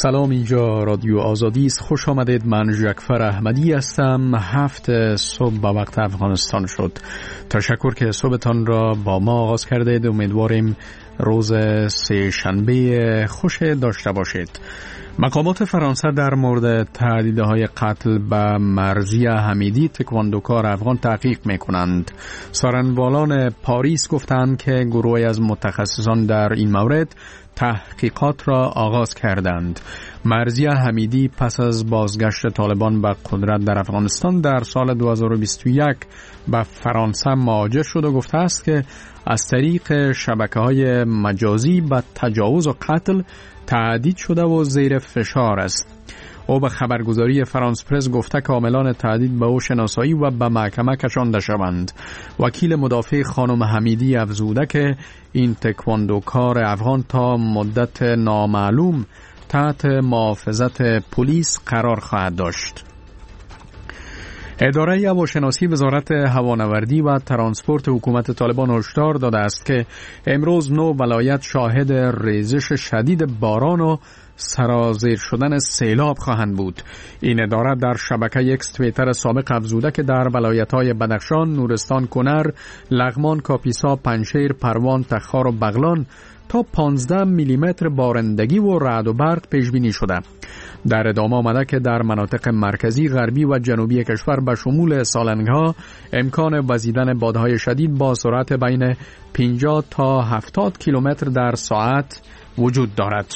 سلام، اینجا رادیو آزادی است. خوش آمدید. من جعفر احمدی هستم. 7 صبح به وقت افغانستان شد. تشکر که صبحتان را با ما آغاز کردید. امیدواریم روز سه شنبه خوش داشته باشید. مقامات فرانسه در مورد تهدیدهای قتل به مرضیه حمیدی تکواندوکار افغان تحقیق می‌کنند. سارنوالان پاریس گفتند که گروهی از متخصصان در این مورد تحقیقات را آغاز کردند. مرضیه حمیدی پس از بازگشت طالبان به قدرت در افغانستان در سال 2021 به فرانسه مهاجر شد و گفته است که از طریق شبکه‌های مجازی به تجاوز و قتل تهدید شده و زیر فشار است. او به خبرگزاری فرانس پرس گفته که عاملان تهدید به او شناسایی و به محکمه کشانده شوند. وکیل مدافع خانم حمیدی افزوده که این تکواندوکار افغان تا مدت نامعلوم تحت محافظت پلیس قرار خواهد داشت. اداره هواشناسی وزارت هوانوردی و ترانسپورت حکومت طالبان هشدار داده است که امروز 9 ولایت شاهد ریزش شدید باران و سرازیر شدن سیلاب خواهند بود. این اداره در شبکه اکس توییتر سابق افزوده که در ولایت‌های بدخشان، نورستان، کنر، لغمان، کاپیسا، پنجشیر، پروان، تخار و بغلان تا 15 میلیمتر بارندگی و رعد و برق پیش بینی شده. در ادامه آمده که در مناطق مرکزی، غربی و جنوبی کشور به شمول سالنگ‌ها امکان وزیدن بادهای شدید با سرعت بین 50 تا 70 کیلومتر در ساعت وجود دارد.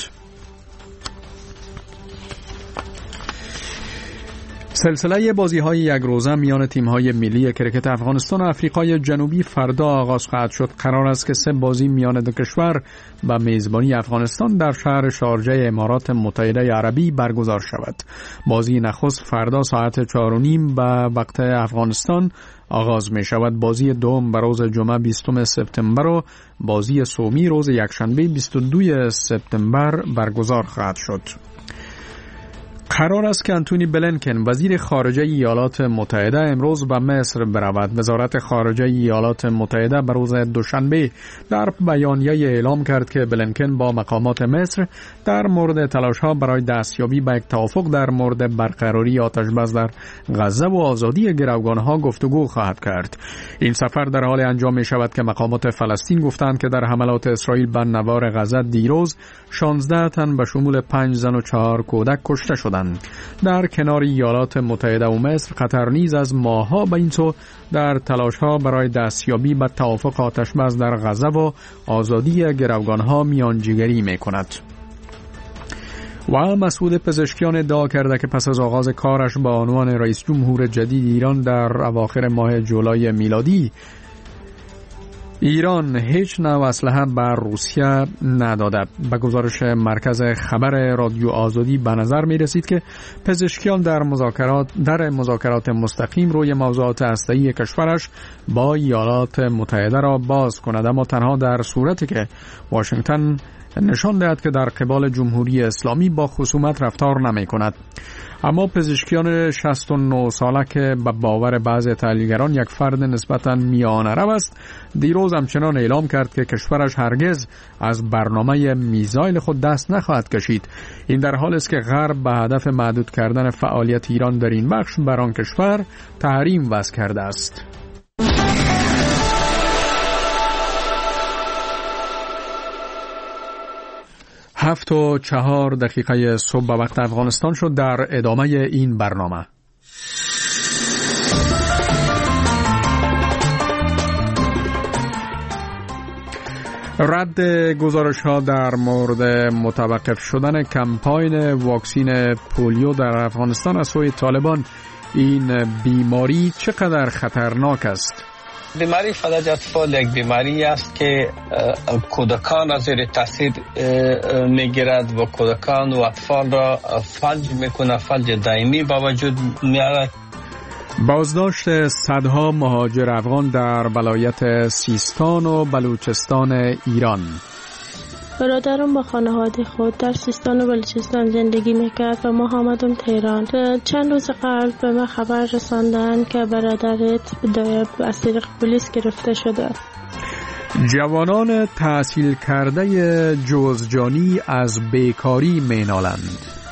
سلسله بازی‌های یک روزه میان تیم‌های ملی کرکت افغانستان و آفریقای جنوبی فردا آغاز خواهد شد. قرار است که 3 بازی میان دو کشور به میزبانی افغانستان در شهر شارجه امارات متحده عربی برگزار شود. بازی نخست فردا ساعت 4:30 به وقت افغانستان آغاز می شود. بازی دوم به روز جمعه 20 سپتامبر و بازی سومی روز یکشنبه 22 سپتامبر برگزار خواهد شد. قرار است که آنتونی بلینکن وزیر خارجه ایالات متحده امروز به مصر برود. وزارت خارجه ایالات متحده به روز دوشنبه در بیانیه اعلام کرد که بلینکن با مقامات مصر در مورد تلاش‌ها برای دستیابی به یک توافق در مورد برقراری آتش‌بس در غزه و آزادی گروگان‌ها گفتگو خواهد کرد. این سفر در حال انجام می شود که مقامات فلسطین گفتند که در حملات اسرائیل بر نوار غزه دیروز 16 تن به شمول 5 زن و 4 کودک کشته شدند. در کنار ایالات متحده و مصر، قطر نیز از ماه‌ها به این سو در تلاش‌ها برای دستیابی به توافق آتش‌بس در غزه و آزادی گروگان‌ها میانجیگری می‌کند. و مسعود پزشکیان ادعا کرده که پس از آغاز کارش با عنوان رئیس جمهور جدید ایران در اواخر ماه جولای میلادی، ایران هیچ نوع اسلحه به روسیه نداده. به گزارش مرکز خبر رادیو آزادی به نظر می رسید که پزشکیان در مذاکرات مستقیم روی موضوعات هسته‌ای کشورش با ایالات متحده را باز کند، اما تنها در صورتی که واشنگتن نشان دهد که در قبال جمهوری اسلامی با خصومت رفتار نمی کند. اما پزشکیان 69 ساله که به باور بعضی تحلیلگران یک فرد نسبتاً میانه رو است، دیروز همچنان اعلام کرد که کشورش هرگز از برنامه میزایل خود دست نخواهد کشید. این در حالی است که غرب به هدف محدود کردن فعالیت ایران در این بخش بر آن کشور تحریم وضع کرده است. 7:04 صبح به وقت افغانستان شد. در ادامه این برنامه رد گزارش‌ها در مورد متوقف شدن کمپاین واکسین پولیو در افغانستان از سوی طالبان، این بیماری چقدر خطرناک است؟ بیماری فلج اطفال یک بیماری است که کودکان از زیر تاثیر میگیرد و کودکان و اطفال را فلج میکنه، فلج دائمی با وجود میارد. بازداشت صدها مهاجر افغان در ولایت سیستان و بلوچستان ایران. برادرم با خانواده خود در سیستان و بلوچستان زندگی میکرد و ما آمدم تهران. چند روز قبل به ما خبر رساندن که برادرت از طریق پلیس گرفته شده. جوانان تحصیل کرده جوزجانی از بیکاری مینالند.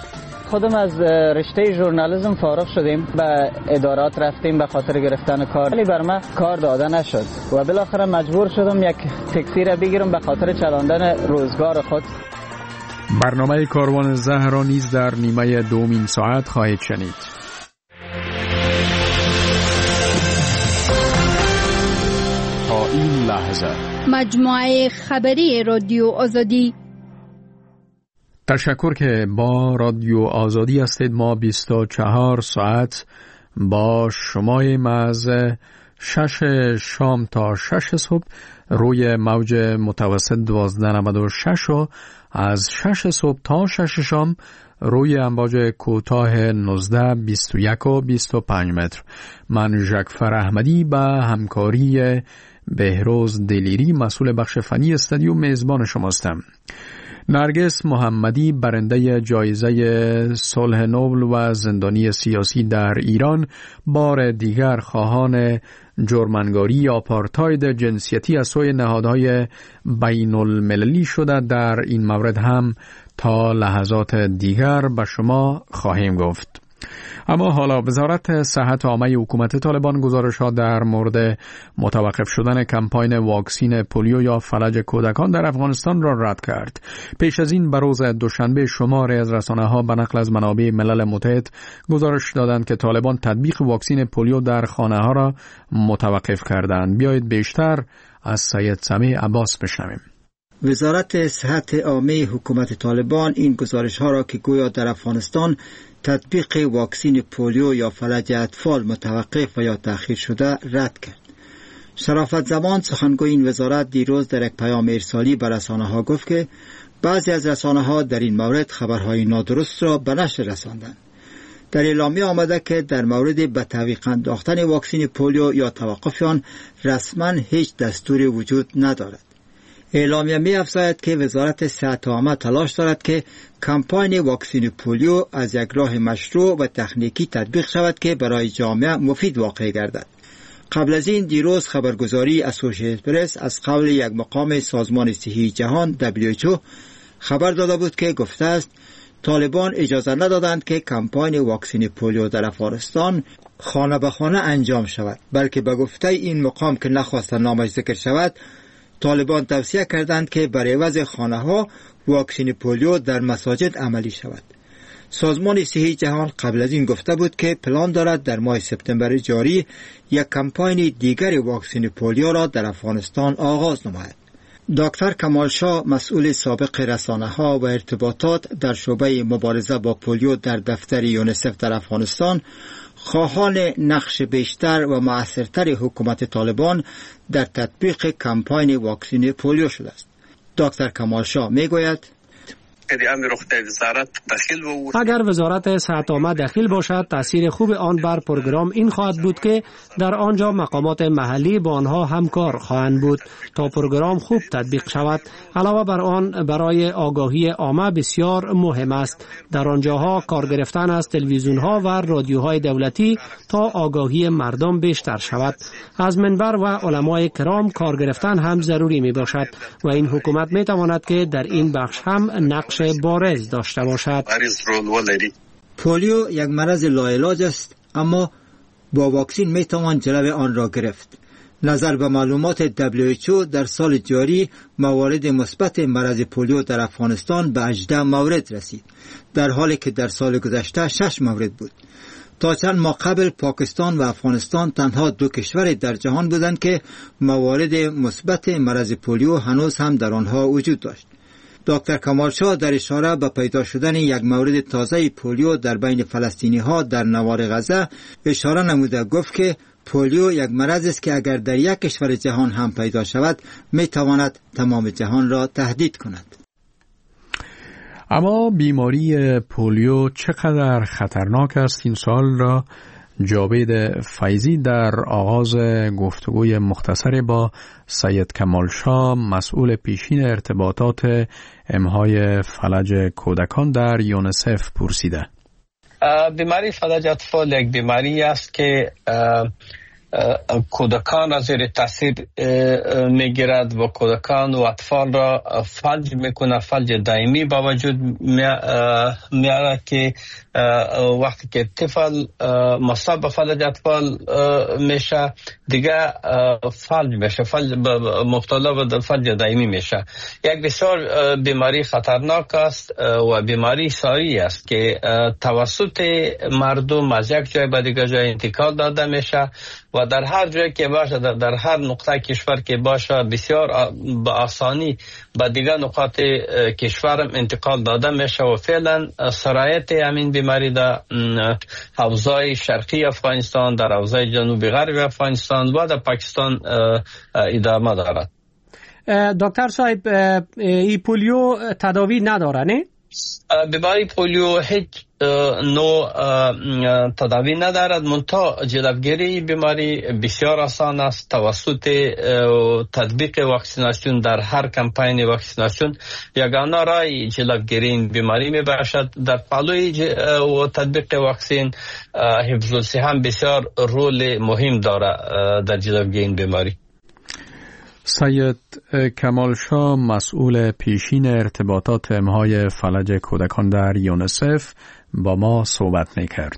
خودم از رشته ژورنالیسم فارغ شدیم، به ادارات رفتیم به خاطر گرفتن کار، ولی بر من کار داده نشد و بالاخره مجبور شدم یک تاکسی را بگیرم به خاطر چلاندن روزگار خود. برنامه کاروان زهرا نیز در نیمه دومین ساعت خواهید شنید. تا این لحظه مجموعه خبری رادیو آزادی. تشکر که با رادیو آزادی هستید. ما 24 ساعت با شماییم از 6 شام تا 6 صبح روی موج متوسط 1296 و از 6 صبح تا 6 شام روی امواج کوتاه 19 21 و 25 متر. من ژکفر احمدی به همکاری بهروز دلیری مسئول بخش فنی استودیو میزبان شماستم. نرگس محمدی برنده جایزه صلح نوبل و زندانی سیاسی در ایران بار دیگر خواهان جرمنگاری آپارتاید جنسیتی از سوی نهادهای بین المللی شده. در این مورد هم تا لحظات دیگر به شما خواهیم گفت. اما حالا وزارت صحت عامه حکومت طالبان گزارش‌ها در مورد متوقف شدن کمپاین واکسین پولیو یا فلج کودکان در افغانستان را رد کرد. پیش از این بروز دوشنبه شماری از رسانه‌ها به نقل از منابع ملل متحد گزارش دادند که طالبان تطبیق واکسین پولیو در خانه‌ها را متوقف کردند. بیایید بیشتر از سید سمیع عباس بشنویم. وزارت صحت عامه حکومت طالبان این گزارش‌ها را که گویا در افغانستان تطبیق واکسین پولیو یا فلج اطفال متوقف و یا تأخیر شده رد کرد. شرافت زمان سخنگوی این وزارت دیروز در یک پیام ارسالی به رسانه‌ها گفت که بعضی از رسانه‌ها در این مورد خبرهای نادرست را به نشر رساندند. در اعلامیه آمده که در مورد به تعویق انداختن واکسین پولیو یا توقف آن رسما هیچ دستوری وجود ندارد. اعلامیه می افزاید که وزارت صحت عامه تلاش دارد که کمپاین واکسین پولیو از یک راه مشروع و تکنیکی تطبیق شود که برای جامعه مفید واقع گردد. قبل از این دیروز خبرگزاری اسوسییتد پرس از قول یک مقام سازمان صحی جهان WHO خبر داده بود که گفته است طالبان اجازه ندادند که کمپاین واکسین پولیو در افغانستان خانه به خانه انجام شود، بلکه به گفته این مقام که نخواست نامش ذکر شود، طالبان توصیه کردند که برای عوض خانه‌ها واکسین پولیو در مساجد عملی شود. سازمان صحی جهان قبل از این گفته بود که پلان دارد در ماه سپتامبر جاری یک کمپاین دیگر واکسین پولیو را در افغانستان آغاز نماید. دکتر کمال شاه مسئول سابق رسانه‌ها و ارتباطات در شعبه مبارزه با پولیو در دفتر یونیسف در افغانستان خواهان نقش بیشتر و مؤثرتر حکومت طالبان در تطبیق کمپاین واکسین پولیو شده است. دکتر کمال شاه میگوید اگر وزارت صحت عامه دخیل باشد، تاثیر خوب آن بر پروگرام این خواهد بود که در آنجا مقامات محلی با آنها همکار خواهند بود تا پروگرام خوب تطبیق شود. علاوه بر آن برای آگاهی عامه بسیار مهم است در آنجاها کار گرفتن از تلویزیون‌ها و رادیوهای دولتی تا آگاهی مردم بیشتر شود. از منبر و علمای کرام کار گرفتن هم ضروری می باشد و این حکومت می تواند که در این بخش هم نقش بارز داشته باشد. پولیو یک مرض لاعلاج است، اما با واکسین می توان جلوی آن را گرفت. نظر به معلومات WHO در سال جاری موارد مثبت مرض پولیو در افغانستان به 18 مورد رسید، در حالی که در سال گذشته 6 مورد بود. تا چند ماه قبل پاکستان و افغانستان تنها دو کشور در جهان بودند که موارد مثبت مرض پولیو هنوز هم در آنها وجود داشت. دکتر کمال شاه در اشاره به پیدا شدن یک مورد تازه پولیو در بین فلسطینی ها در نوار غزه اشاره نموده گفت که پولیو یک مرض است که اگر در یک کشور جهان هم پیدا شود می تواند تمام جهان را تهدید کند. اما بیماری پولیو چقدر خطرناک است؟ این سوال را جاوید فیضی در آغاز گفتگوی مختصری با سید کمال شاه مسئول پیشین ارتباطات امهای فلج کودکان در یونیسف پرسیده. بیماری فلج اطفال یک بیماری است که کودکان را زیر تاثیر میگیرد و کودکان و اطفال را فلج میکنه، فلج دائمی با وجود میاره که وقتی که طفل مصاب به فلج اطفال میشه دیگه فلج میشه، مبتلا به فلج دائمی میشه. یک بسیار بیماری خطرناک است و بیماری ساری است که توسط مردم از یک جای به دیگر جای انتقال داده میشه و در هر جایی که باشه، در هر نقطه کشور که باشه بسیار به آسانی به دیگر نقاط کشور انتقال داده میشه و فعلا سرایت همین بیماری در حوزه شرقی افغانستان، در حوزه جنوبی غربی افغانستان و در پاکستان ادامه دارد. دکتر صاحب، ای پولیو تداوی نداره نه؟ بیماری پولیو هیچ نوع تداوی ندارد، منتها جلوگیری بیماری بسیار آسان است توسط تطبیق واکسیناسیون. در هر کمپین واکسیناسیون یگانه راه جلوگیری این بیماری می باشد. در پالوی و تطبیق واکسین حفظ الصحه هم بسیار رول مهم دارد در جلوگیری این بیماری. سید کمال شاه، مسئول پیشین ارتباطات امهای فلج کودکان در یونیسف، با ما صحبت می‌کرد.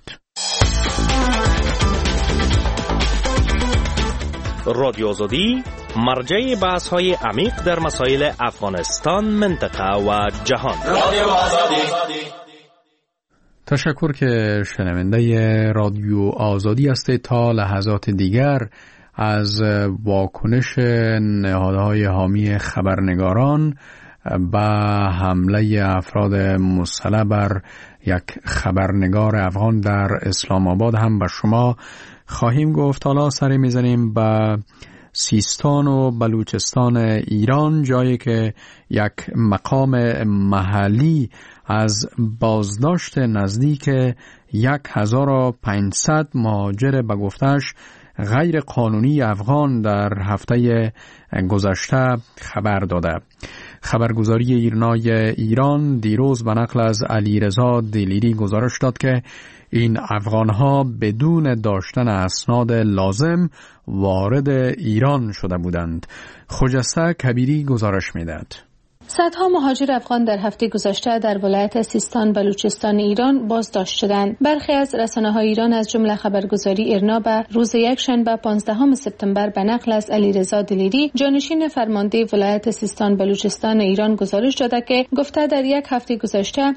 رادیو آزادی مرجع بحث‌های عمیق در مسائل افغانستان، منطقه و جهان. رادیو آزادی. تشکر که شنونده رادیو آزادی هستید. تا لحظات دیگر از واکنش نهادهای حامی خبرنگاران به حمله افراد مسلح بر یک خبرنگار افغان در اسلام آباد هم به شما خواهیم گفت. حالا سری میزنیم به سیستان و بلوچستان ایران، جایی که یک مقام محلی از بازداشت نزدیک 1500 مهاجر به گفتش غیر قانونی افغان در هفته گذشته خبر داده. خبرگزاری ایرنای ایران دیروز به نقل از علیرضا دلیری گزارش داد که این افغانها بدون داشتن اسناد لازم وارد ایران شده بودند. خجسته کبیری گزارش می‌دهد. صدها مهاجر افغان در هفته گذشته در ولایت سیستان بلوچستان ایران بازداشت شدند. برخی از رسانه‌های ایران از جمله خبرگزاری ایرنا به روز یکشنبه 15 سپتامبر به نقل از علیرضا دلیری جانشین فرمانده ولایت سیستان بلوچستان ایران گزارش داده که گفته در یک هفته گذشته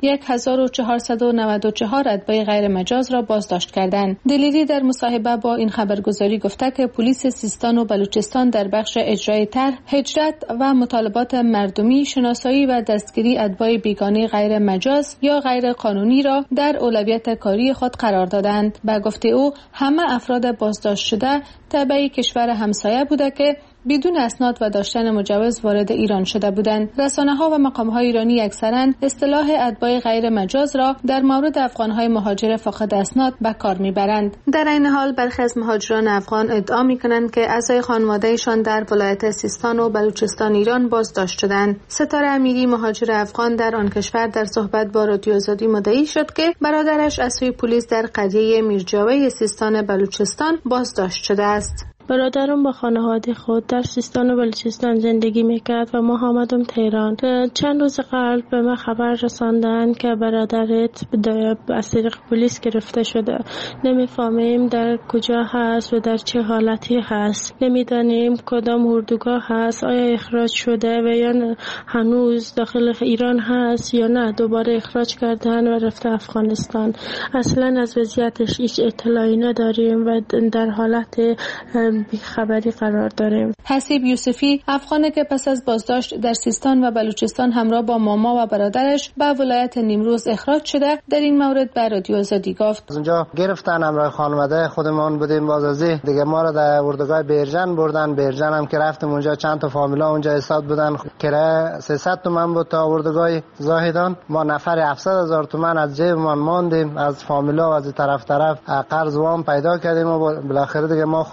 1494 اتباع غیر مجاز را بازداشت کردند. دلیری در مصاحبه با این خبرگزاری گفته که پلیس سیستان و بلوچستان در بخش اجرای طرح هجرت و مطالبات مردمی شناسایی و دستگیری اتباع بیگانه غیر مجاز یا غیر قانونی را در اولویت کاری خود قرار دادند. به گفته او همه افراد بازداشت شده تبع کشور همسایه بوده که بدون اسناد و داشتن مجوز وارد ایران شده بودند. رسانه‌ها و مقام‌های ایرانی اکثراً اصطلاح اتباع غیر مجاز را در مورد افغان‌های مهاجر فاقد اسناد به کار می‌برند. در این حال برخی از مهاجران افغان ادعا می‌کنند که اعضای خانواده‌شان در ولایت سیستان و بلوچستان ایران بازداشت شدند. ستاره امیری مهاجر افغان در آن کشور در صحبت با رادیو آزادی مدعی شد که برادرش از سوی پلیس در قریه میرجاوی سیستان بلوچستان بازداشت شده است. برادرم با خانواده خود در سیستان و بلوچستان زندگی میکرد و ما آمدم تهران. چند روز قبل به ما خبر رساندن که برادرت از طریق پلیس گرفته شده. نمیفهمیم در کجا هست و در چه حالتی هست. نمیدانیم کدام اردوگاه هست، آیا اخراج شده و یا هنوز داخل ایران هست یا نه دوباره اخراج کردن و رفته افغانستان. اصلا از وضعیتش هیچ اطلاعی نداریم و در حالت بیخبری قرار داریم. حسیب یوسفی افغانی که پس از بازداشت در سیستان و بلوچستان همراه با ماما و برادرش به ولایت نیمروز اخراج شده در این مورد به رادیو آزادی گفت: از اونجا گرفتن همراه خانواده خودمون بودیم، بازازی دیگه ما را در اردوگاه بیرجن بردن. بیرجن هم که رفتیم اونجا چند تا فامیلا اونجا ایستاد بودن. کرایه 300 تومان بود تا اردوگاه زاهدان. ما نفر 700,000 تومان از جیبمان ماندیم، از فامیلا و از طرف قرض وام پیدا کردیم و بالاخره دیگه ما خودمون تا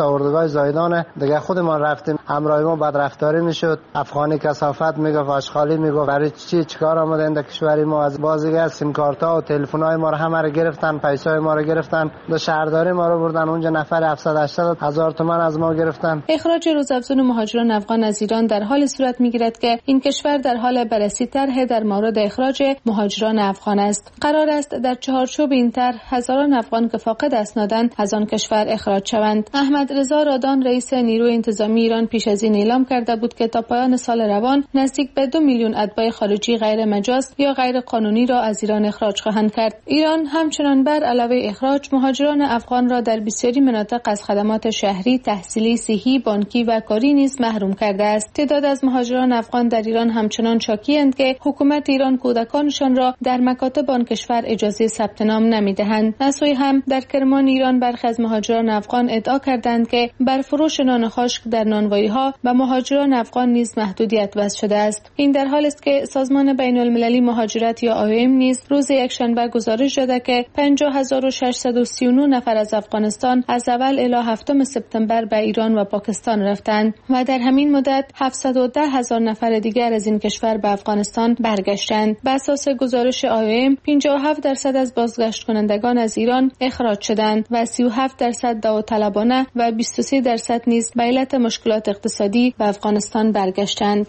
تا اردوگاه زایدان دیگه خودمان رفتیم، همراه ما بدرفتاری میشد، افغانی کثافت میگفت، آشغالی میگفت. برای چیکار آمده این کشوری ما؟ از بازیگر سیم کارت‌ها و تلفن‌های ما رو همه رو گرفتن، پیسای ما رو گرفتن، دو شهرداری ما رو بردن اونجا، نفر 780 هزار تومان از ما گرفتن. اخراج روزافزون مهاجران افغان از ایران در حال صورت میگیرد که این کشور در حال بررسی طرح در مورد اخراج مهاجران افغان است. قرار است در چهارچوب این طرح هزاران افغان که فاقد اسنادند از آن کشور اخراج شوند. احمد رضا رادان رئیس نیروی انتظامی ایران پیش از این اعلام کرده بود که تا پایان سال روان نزدیک به 2 میلیون اتباع خارجی غیر مجاز یا غیر قانونی را از ایران اخراج خواهند کرد. ایران همچنان بر علاوه اخراج مهاجران افغان را در بسیاری مناطق از خدمات شهری، تحصیلی، صحی، بانکی و کاری نیز محروم کرده است. تعداد از مهاجران افغان در ایران همچنان شاکی‌اند که حکومت ایران کودکانشان را در مکاتب آن کشور اجازه ثبت نام نمی‌دهند. از سوی هم در کرمان ایران برخی از مهاجران افغان ادعا کردند که بر فروش نان خشک در نانوایی‌ها و مهاجران افغان نیز محدودیت وضع شده است. این در حالی است که سازمان بین‌المللی مهاجرت یا IOM نیز روز یکشنبه گزارش داده که 50639 نفر از افغانستان از اول الی 7 سپتامبر به ایران و پاکستان رفتند و در همین مدت 710,000 نفر دیگر از این کشور به افغانستان برگشتند. بر اساس گزارش IOM 57% از بازگشت کنندگان از ایران اخراج شدند و 37% داوطلبانه و 23% نیز به علت مشکلات اقتصادی به افغانستان برگشتند.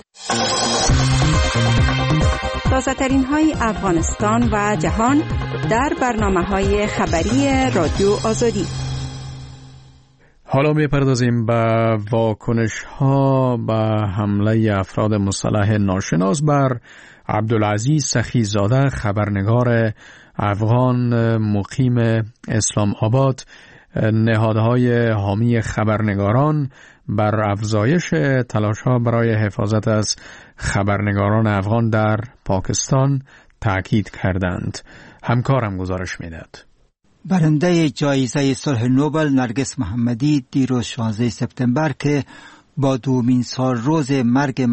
تازه‌ترین های افغانستان و جهان در برنامه‌های خبری رادیو آزادی. حالا می‌پردازیم به واکنش‌ها به حمله افراد مسلح ناشناس بر عبدالعزیز سخیزاده، خبرنگار افغان مقیم اسلام آباد. نهادهای حامی خبرنگاران بر افزایش تلاش‌ها برای حفاظت از خبرنگاران افغان در پاکستان تاکید کردند. همکارم گزارش می‌دهد. برنده جایزه صلح نوبل نرگس محمدی دیروز 16 سپتامبر که با دومین سال روز مرگ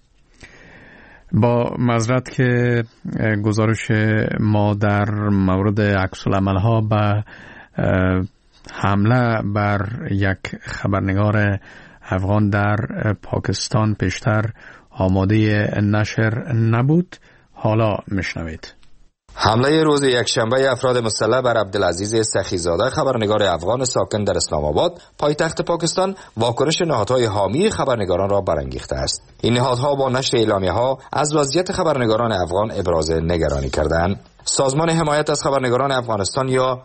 با معذرت که گزارش ما در مورد عکس‌العمل‌ها به حمله بر یک خبرنگار افغان در پاکستان پیشتر آماده نشر نبود. حالا میشنوید. حمله روز یکشنبه افراد مسلح بر عبدالعزیز سخیزاده، خبرنگار افغان ساکن در اسلام آباد، پایتخت پاکستان، واکنش نهادهای حامی خبرنگاران را برانگیخته است. این نهادها با نشر اعلامیه‌ها از وضعیت خبرنگاران افغان ابراز نگرانی کردند. سازمان حمایت از خبرنگاران افغانستان یا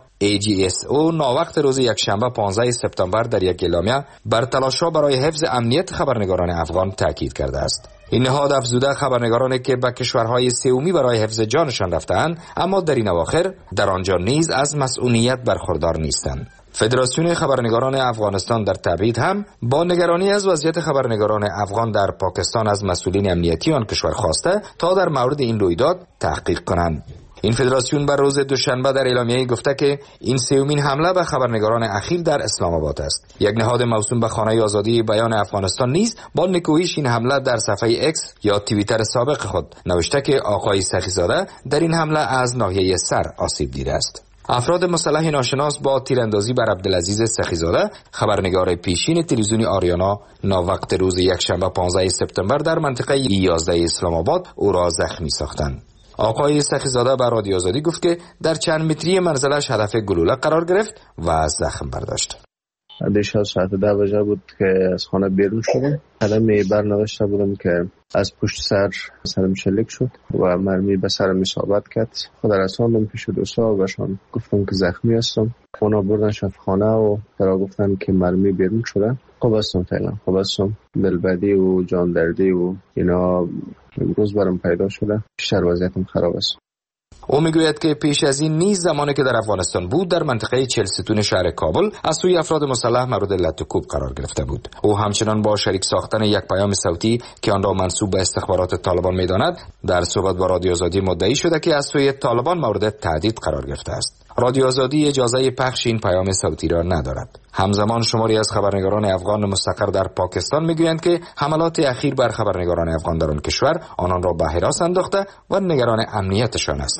AGSO ناوقت روز یکشنبه 15 سپتامبر در یک اعلامیه بر تلاش‌ها برای حفظ امنیت خبرنگاران افغان تاکید کرده است. این نهاد افزوده خبرنگارانی که به کشورهای سومی برای حفظ جانشان رفتند اما در این اواخر در آنجا نیز از مسئولیت برخوردار نیستند. فدراسیون خبرنگاران افغانستان در تبعید هم با نگرانی از وضعیت خبرنگاران افغان در پاکستان از مسئولین امنیتی آن کشور خواسته تا در مورد این رویداد تحقیق کنند. این فدراسیون بر روز دوشنبه در اعلامیه‌ای گفته که این سومین حمله به خبرنگاران اخیر در اسلام آباد است. یک نهاد موسوم به خانه آزادی بیان افغانستان نیز با نکوهش این حمله در صفحه اکس یا توییتر سابق خود نوشته که آقای سخیزاده در این حمله از ناحیه سر آسیب دیده است. افراد مسلح ناشناس با تیراندازی بر عبدالعزیز سخیزاده، خبرنگار پیشین تلویزیون آریانا، ناوقت روز یکشنبه 15 سپتامبر در منطقه 11 اسلام آباد او را زخمی ساختند. آقای سخیزاده به رادیو آزادی گفت که در چند متری منزلش هدف گلوله قرار گرفت و زخم برداشت. بیش از ساعت 10 بجه بود که از خانه بیرون شدم. قدمی برنوشته بودم که از پشت سرم شلیک شد و مرمی به سرم اصابت کرد. خود رساندم پیش دوستا و بهشان گفتم که زخمی هستم. اونا بردن شفاخانه و برا گفتن که مرمی بیرون شده. خوب هستم فعلا، خوب هستم. دلبدی و جان دردی و اینا امروز برام پیدا شده. بیشتر وضعیتم خراب است. او میگوید که پیش از این نیز زمانی که در افغانستان بود در منطقه 40 ستون شهر کابل از سوی افراد مسلح مورد لط و کوب قرار گرفته بود. او همچنان با شریک ساختن یک پیام صوتی که آن را منسوب به استخبارات طالبان می‌داند در صحبت با رادیو آزادی مدعی شده که از سوی طالبان مورد تهدید قرار گرفته است. رادیو آزادی اجازه پخش این پیام صوتی را ندارد. همزمان شماری از خبرنگاران افغان مستقر در پاکستان میگویند که حملات اخیر بر خبرنگاران افغان در آن کشور آنان را به هراس انداخته و نگران امنیتشان هستند.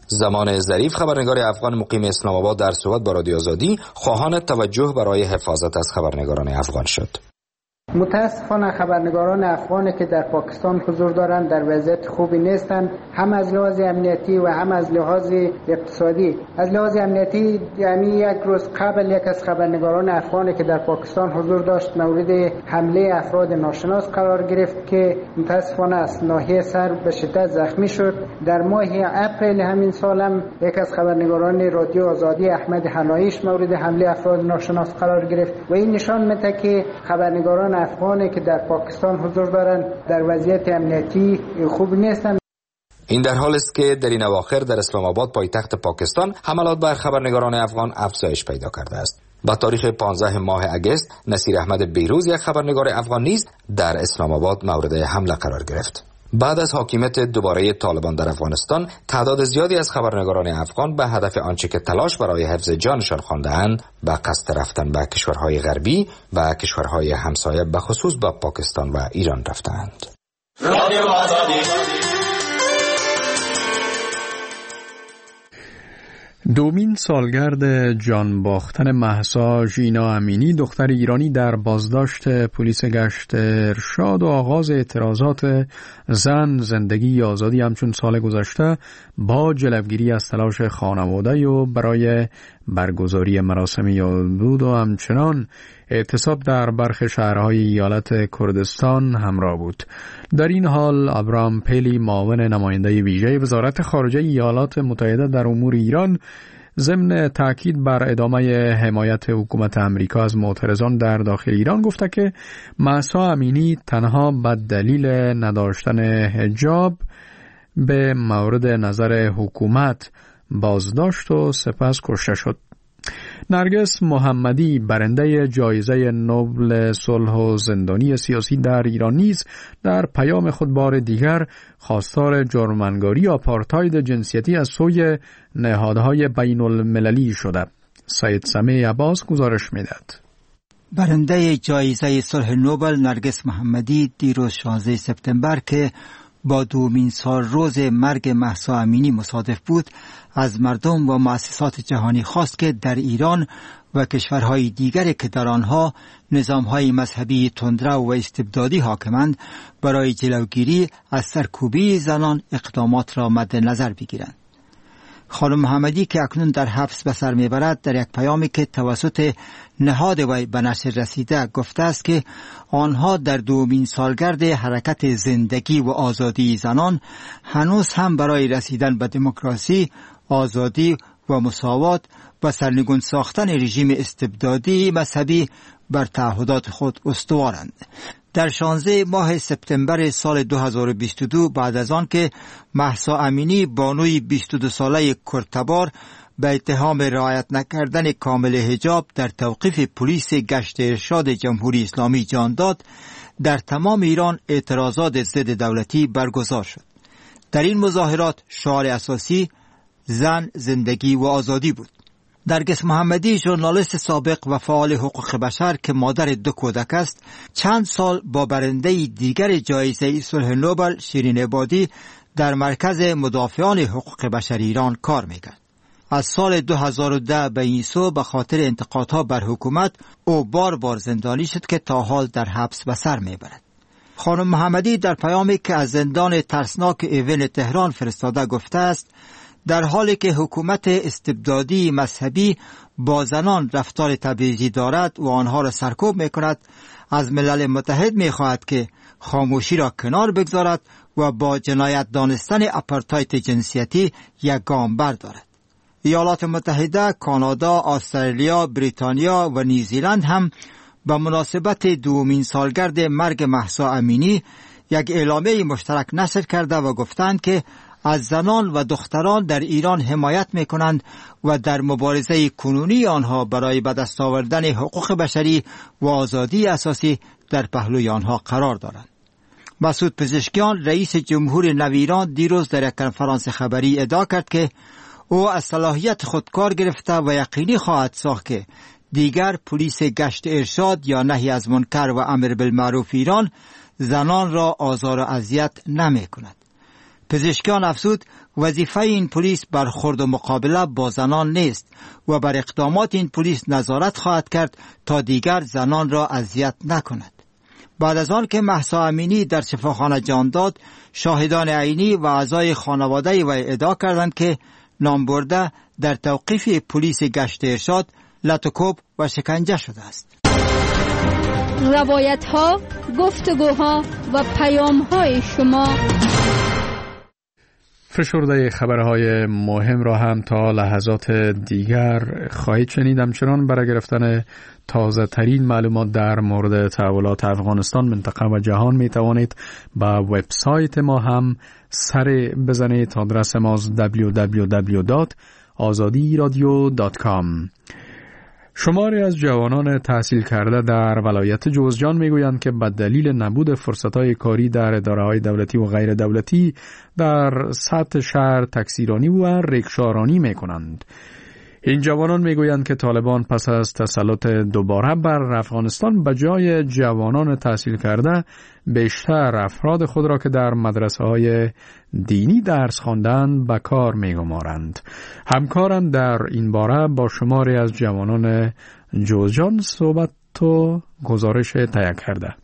زمان ظریف خبرنگار افغان مقیم اسلام آباد در صحبت با رادیو آزادی خواهان توجه برای حفاظت از خبرنگاران افغان شد. متاسفانه خبرنگاران افغانی که در پاکستان حضور دارند در وضعیت خوبی نیستند، هم از لحاظ امنیتی و هم از لحاظ اقتصادی. از لحاظ امنیتی یعنی یک روز قبل یک از خبرنگاران افغانی که در پاکستان حضور داشت مورد حمله افراد ناشناس قرار گرفت که متاسفانه از ناحیه سر به شدت زخمی شد. در ماه اپریل همین سال هم یک از خبرنگاران رادیو آزادی احمد حناییش مورد حمله افراد ناشناس قرار گرفت و این نشان میده که خبرنگاران افغانی که در پاکستان حضور دارند در وضعیت امنیتی خوب نیستند. این در حال است که در این اواخر در اسلام آباد پایتخت پاکستان حملات بر خبرنگاران افغان افزایش پیدا کرده است. با تاریخ 15 ماه اگست نصیر احمد بیروز یک خبرنگار افغان نیز در اسلام آباد مورد حمله قرار گرفت. بعد از حاکمیت دوباره طالبان در افغانستان، تعداد زیادی از خبرنگاران افغان به هدف آنچه که تلاش برای حفظ جانشان خوانده‌اند به قصد رفتن به کشورهای غربی و کشورهای همسایه به خصوص به پاکستان و ایران رفتند. دومین سالگرد جان باختن مهسا ژینا امینی دختر ایرانی در بازداشت پلیس گشت ارشاد و آغاز اعتراضات زن زندگی یا آزادی همچون سال گذشته با جلوگیری از تلاش خانواده و برای برگزاری مراسم یادبود و همچنان اعتصاب در برخی شهرهای ایالت کردستان همراه بود. در این حال ابراهام پیلی معاون نماینده ویژه وزارت خارجه ایالات متحده در امور ایران ضمن تاکید بر ادامه حمایت حکومت امریکا از معترضان در داخل ایران گفته که مهسا امینی تنها به دلیل نداشتن حجاب به مورد نظر حکومت بازداشت و سپس کشته شد. نرگس محمدی برنده جایزه نوبل صلح و زندانی سیاسی در ایران نیز در پیام خود بار دیگر خواستار جرم‌انگاری آپارتاید جنسیتی از سوی نهادهای بین المللی شده. سید سمیع عباس گزارش می‌دهد. برنده جایزه صلح نوبل نرگس محمدی دیروز 16 سپتامبر که با دومین سال روز مرگ مهسا امینی مصادف بود، از مردم و مؤسسات جهانی خواست که در ایران و کشورهای دیگری که در آنها نظامهای مذهبی تندرو و استبدادی حاکمند برای جلوگیری از سرکوبی زنان اقدامات را مد نظر بگیرند. خانم محمدی که اکنون در حبس به سر میبرد در یک پیامی که توسط نهاد وی به نشر رسیده گفته است که آنها در دومین سالگرد حرکت زندگی و آزادی زنان هنوز هم برای رسیدن به دموکراسی، آزادی و مساوات و سرنگون ساختن رژیم استبدادی مذهبی بر تعهدات خود استوارند. در 16 ماه سپتامبر سال 2022 بعد از آن که مهسا امینی بانوی 22 ساله کردتبار به اتهام رعایت نکردن کامل حجاب در توقیف پلیس گشت ارشاد جمهوری اسلامی جان داد، در تمام ایران اعتراضات ضد دولتی برگزار شد. در این مظاهرات شعار اساسی زن، زندگی و آزادی بود. نرگس محمدی ژورنالیست سابق و فعال حقوق بشر که مادر 2 کودک است، چند سال با برنده دیگر جایزه صلح نوبل شیرین عبادی در مرکز مدافعان حقوق بشر ایران کار می‌کرد. از سال 2010 به این سو به خاطر انتقادها بر حکومت او بار زندانی شد که تا حال در حبس به سر میبرد. خانم محمدی در پیامی که از زندان ترسناک ایون تهران فرستاده گفته است در حالی که حکومت استبدادی مذهبی با زنان رفتار تبعیضی دارد و آنها را سرکوب میکند، از ملل متحد میخواهد که خاموشی را کنار بگذارد و با جنایت دانستن آپارتاید جنسیتی یک گام بردارد. ایالات متحده، کانادا، استرالیا، بریتانیا و نیوزیلند هم به مناسبت دومین سالگرد مرگ مهسا امینی یک اعلامیه مشترک نشر کرده و گفتند که از زنان و دختران در ایران حمایت میکنند و در مبارزه کنونی آنها برای به دست آوردن حقوق بشری و آزادی اساسی در پهلوی آنها قرار دارند. مسعود پزشکیان رئیس جمهور نو ایران دیروز در یک کنفرانس خبری ادعا کرد که او از صلاحیت خود کار گرفته و یقینی خواهد ساخت که دیگر پلیس گشت ارشاد یا نهی از منکر و امر بالمعروف ایران زنان را آزار و اذیت نمی کند. پزشکان افزود وظیفه این پلیس برخورد و مقابله با زنان نیست و بر اقدامات این پلیس نظارت خواهد کرد تا دیگر زنان را اذیت نکند. بعد از آن که مهسا امینی در شفاخانه جان داد، شاهدان عینی و اعضای خانواده وی ادعا کردند که نامبرده در توقیف پلیس گشت ارشاد لطوکوب و شکنجه شده است. روایت ها، گفتگوها و پیام های شما. فشرده خبرهای مهم را هم تا لحظات دیگر خواهید شنید. همچنان برای گرفتن تازه ترین معلومات در مورد تحولات افغانستان، منطقه و جهان می توانید با وبسایت ما هم سر بزنید. آدرس ما www.azadiradio.com. شماری از جوانان تحصیل کرده در ولایت جوزجان میگویند که به دلیل نبود فرصت‌های کاری در اداره‌های دولتی و غیر دولتی در سطح شهر تکسیرانی و ریکشارانی میکنند. این جوانان میگویند که طالبان پس از تسلط دوباره بر افغانستان به جای جوانان تحصیل کرده بیشتر افراد خود را که در مدرسه‌های دینی درس خواندند به کار میگمارند. همکارم در این باره با شماری از جوانان جوزجان صحبت و گزارش تهیه کرده.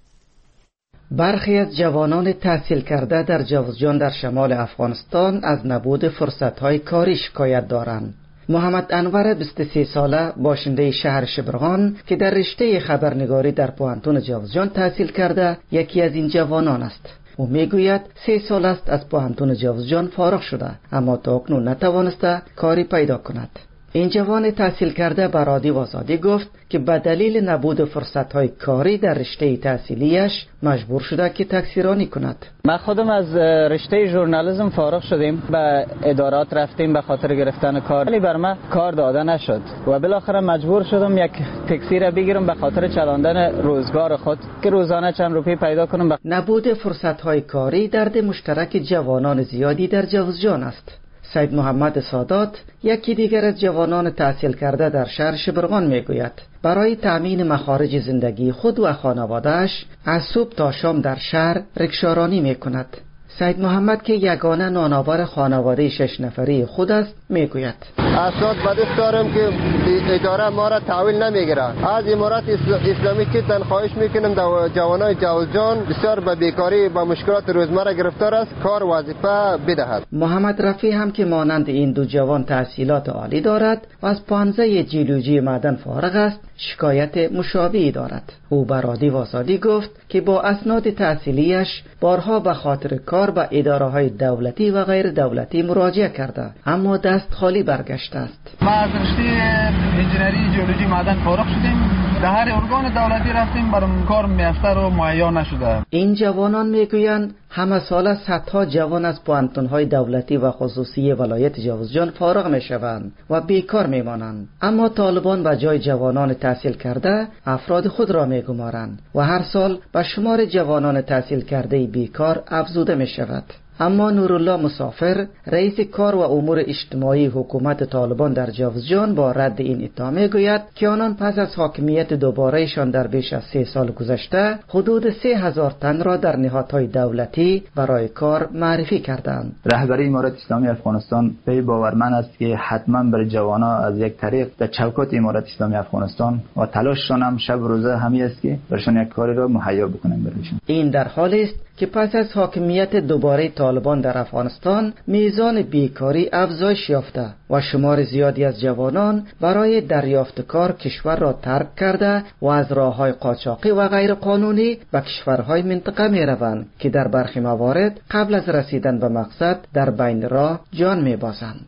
برخی از جوانان تحصیل کرده در جوزجان در شمال افغانستان از نبود فرصت‌های کاری شکایت دارند. محمد انور 23 ساله باشنده شهر شبرغان که در رشته خبرنگاری در پوهنتون جوزجان تحصیل کرده یکی از این جوانان است. او میگوید 3 سال است از پوهنتون جوزجان فارغ شده اما تا اکنون نتوانسته کاری پیدا کند. این جوان تحصیل کرده به رادیو آزادی گفت که به دلیل نبود فرصت‌های کاری در رشته تحصیلیش مجبور شده که تکسیرانی کند. ما خودم از رشته ژورنالیسم فارغ شدیم، به ادارات رفتیم به خاطر گرفتن کار، ولی بر من کار داده نشد و بالاخره مجبور شدم یک تاکسی را بگیرم به خاطر چلاندن روزگار خود که روزانه چند روپیه پیدا کنم. نبود فرصت‌های کاری درد مشترک جوانان زیادی در جوزجان است. سید محمد سادات یکی دیگر از جوانان تحصیل کرده در شهر شبرغان میگوید برای تأمین مخارج زندگی خود و خانواده‌اش از صبح تا شام در شهر رکشارانی میکند. سید محمد که یگانه نانآور خانواده 6 نفری خود است میگوید اسناد بدست دارم که اداره ما را تحویل نمیگیره. از امارات اسلامی که خواهش میکنم جوانای جوزجان بسیار به بیکاری و مشکلات روزمره گرفتار است، کار وظیفه بدهد. محمد رفیع هم که مانند این دو جوان تحصیلات عالی دارد و از پانزه جیولوژی معدن فارغ است، شکایت مشابهی دارد. او به رادیو آزادی گفت که با اسناد تحصیلیش بارها به خاطر کار به اداره‌های دولتی و غیر دولتی مراجعه کرده اما دست خالی برگشته است. ما از رشته انجینری جیولوژی معدن فارغ شدیم، در هر ارگان دولتی رفتیم برام کار میسر و مهیا نشده. این جوانان میگویند همه سال صدها جوان از پوهنتون‌های دولتی و خصوصی ولایت جوزجان فارغ میشوند و بیکار میمانند، اما طالبان به جای جوانان تحصیل کرده افراد خود را میگمارند و هر سال به شمار جوانان تحصیل کرده بیکار افزوده میشود. اما نورالله مسافر رئیس کار و امور اجتماعی حکومت طالبان در جوزجان با رد این ادعا میگوید که آنان پس از حاکمیت دوبارهشان در بیش از 3 سال گذشته حدود 3000 تن را در نهادهای دولتی برای کار معرفی کردند. رهبری امارت اسلامی افغانستان پی باورمند است که حتما بر جوانان از یک طریق در چوکات امارت اسلامی افغانستان و تلاششان هم شب و روزه همی است که برشان یک کاری را مهیا بکنند برشان. این در حالی است که پس از حاکمیت دوباره طالبان در افغانستان میزان بیکاری افزایش یافته و شمار زیادی از جوانان برای دریافت کار کشور را ترک کرده و از راه‌های قاچاقی و غیر قانونی به کشورهای منطقه میروند که در برخی موارد قبل از رسیدن به مقصد در بین راه جان میبازند.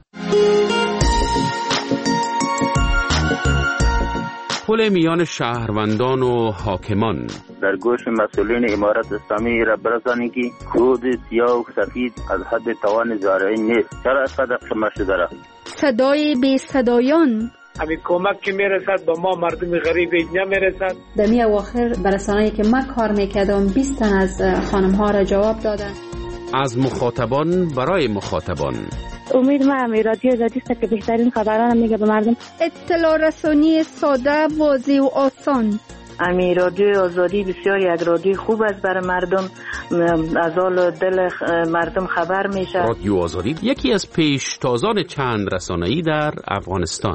پل میان شهروندان و حاکمان در گوش مسئولین امارت اسلامی را برسانی که کود سیاه و سفید از حد توان زارعین نیست. چرا اینقدر خمه شده را؟ صدای بی صدایان همین کمک که میرسد با ما مردم غریب نمیرسد. در می اواخر برسانه‌ای که من کار میکردم 20 تن از خانم ها را جواب دادن. از مخاطبان برای مخاطبان. امید ما رادیو آزادی است که بهترین خبران میگه به مردم. اطلاع رسانی ساده، واضح و آسان. امی رادیو آزادی بسیار یک رادیو خوب است برای مردم، از حال دل مردم خبر میشه. رادیو آزادی یکی از پیشتازان چند رسانه‌ای در افغانستان.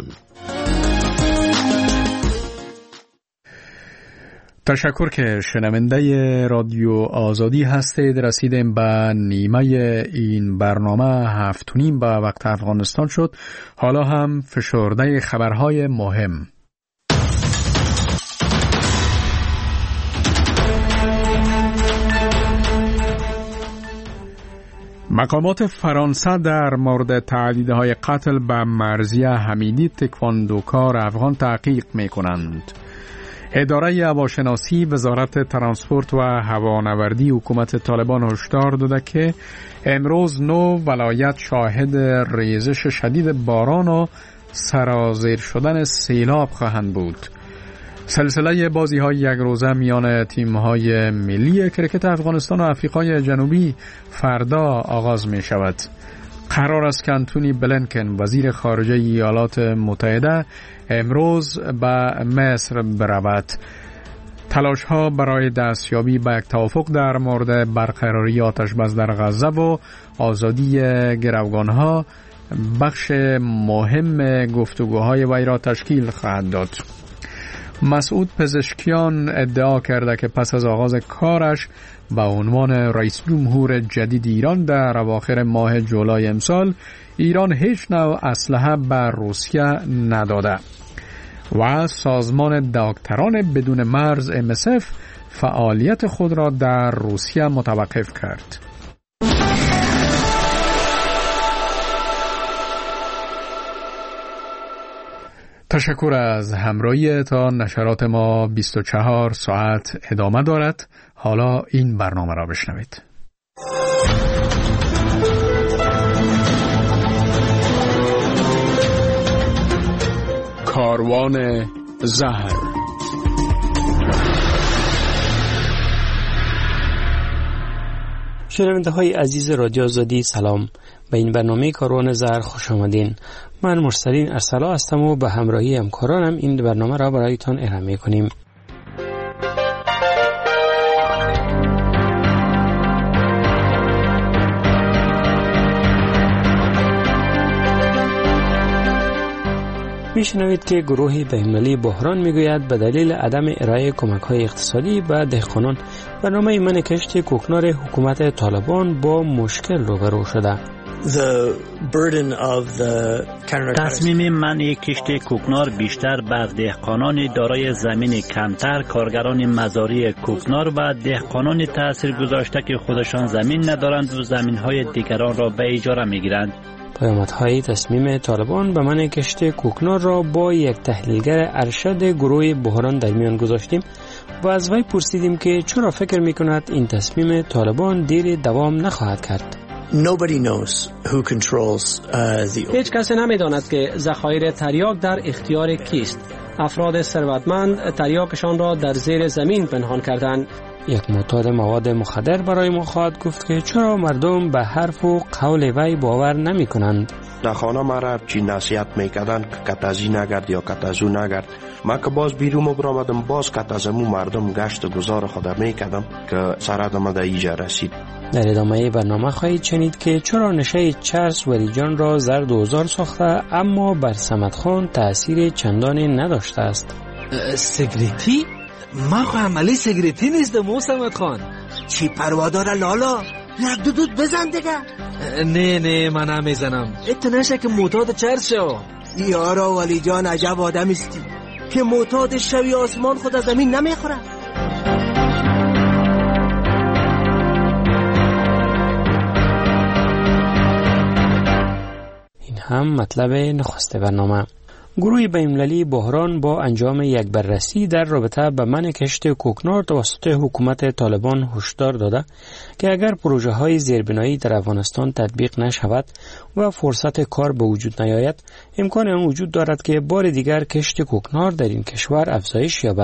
تشکر که شنونده رادیو آزادی هستید. رسیدیم به نیمه این برنامه 7:30 به وقت افغانستان شد. حالا هم فشرده خبرهای مهم. مقامات فرانسه در مورد تهدیدهای قتل به مرضیه حمیدی تکواندوکار افغان تحقیق می‌کنند. اداره هواشناسی وزارت ترانسپورت و هوانوردی حکومت طالبان هشدار داده که امروز 9 ولایت شاهد ریزش شدید باران و سرازیر شدن سیلاب خواهند بود. سلسله بازی‌های یک روزه میان تیم‌های ملی کرکت افغانستان و آفریقای جنوبی فردا آغاز می‌شود. قرار است که انتونی بلینکن وزیر خارجه ایالات متحده امروز به مصر برود. تلاش‌ها برای دستیابی به یک توافق در مورد برقراری آتش‌بس در غزه و آزادی گروگان‌ها بخش مهم گفتگوهای وی را تشکیل خواهد داد. مسعود پزشکیان ادعا کرده که پس از آغاز کارش به عنوان رئیس جمهور جدید ایران در اواخر ماه جولای امسال ایران هیچ نوع اسلحه به روسیه نداده و سازمان دکتران بدون مرز MSF فعالیت خود را در روسیه متوقف کرد. تشکر از همراهی تا نشرات ما 24 ساعت ادامه دارد. حالا این برنامه را بشنوید. کاروان زهر. شنونده های عزیز رادیو آزادی سلام. به این برنامه کاروان زهر خوش آمدین. من مرسلین ارسلا هستم و به همراهی همکارانم این برنامه را برایتان ارائه کنیم. میشنوید که گروه بین‌المللی بحران میگوید به دلیل عدم ارائه کمک‌های اقتصادی به دهقانان برنامه من کشت کوکنار حکومت طالبان با مشکل روبرو شده. تصمیم منع کشت کوکنار بیشتر بر دهقانان دارای زمین کمتر، کارگران مزارع کوکنار و دهقانان تأثیر گذاشته که خودشان زمین ندارند و زمین‌های دیگران را به اجاره می‌گیرند. پیامدهای تصمیم طالبان به منع کشت کوکنار را با یک تحلیلگر ارشد گروه بحران در میان گذاشتیم و از وی پرسیدیم که چرا فکر می‌کند این تصمیم طالبان دیر دوام نخواهد کرد. هیچ کسی نمی‌داند که ذخایر تریاک در اختیار کیست. افراد ثروتمند تریاکشان را در زیر زمین پنهان کردند. یک معتاد مواد مخدر برای ما خواهد گفت که چرا مردم به حرف و قول وی باور نمی کنند. در خانه مرا چی نصیحت میکردن که کتازی نگرد یا کتازو نگرد. ما که باز بیرون برآمدم باز کتازمو مردم گشت و گذار خود میکردم که سرم در اینجا رسید. در ادامه برنامه خواهید شنید که چرا نشه چرس ولیجان را زرد و زار ساخته اما بر صمد خان تأثیر چندانی نداشته است. سیگریتی؟ ما خو عملی سیگریتی نیستم موسمت خان. چی پروادار لالا؟ یک دو دود بزن دیگه. نه من نمیزنم. تو نشه که معتاد چرس شو. یارا ولی جان عجب آدم استی که معتاد شوی آسمان خود از زمین نمیخوره. این هم مطلب نخست برنامه. گروه بین‌المللی بحران با انجام یک بررسی در رابطه به منع کشت کوکنار توسط حکومت طالبان هشدار داده که اگر پروژه های زیربنایی در افغانستان تطبیق نشود و فرصت کار به وجود نیاید، امکان آن وجود دارد که بار دیگر کشت کوکنار در این کشور افزایش یابد.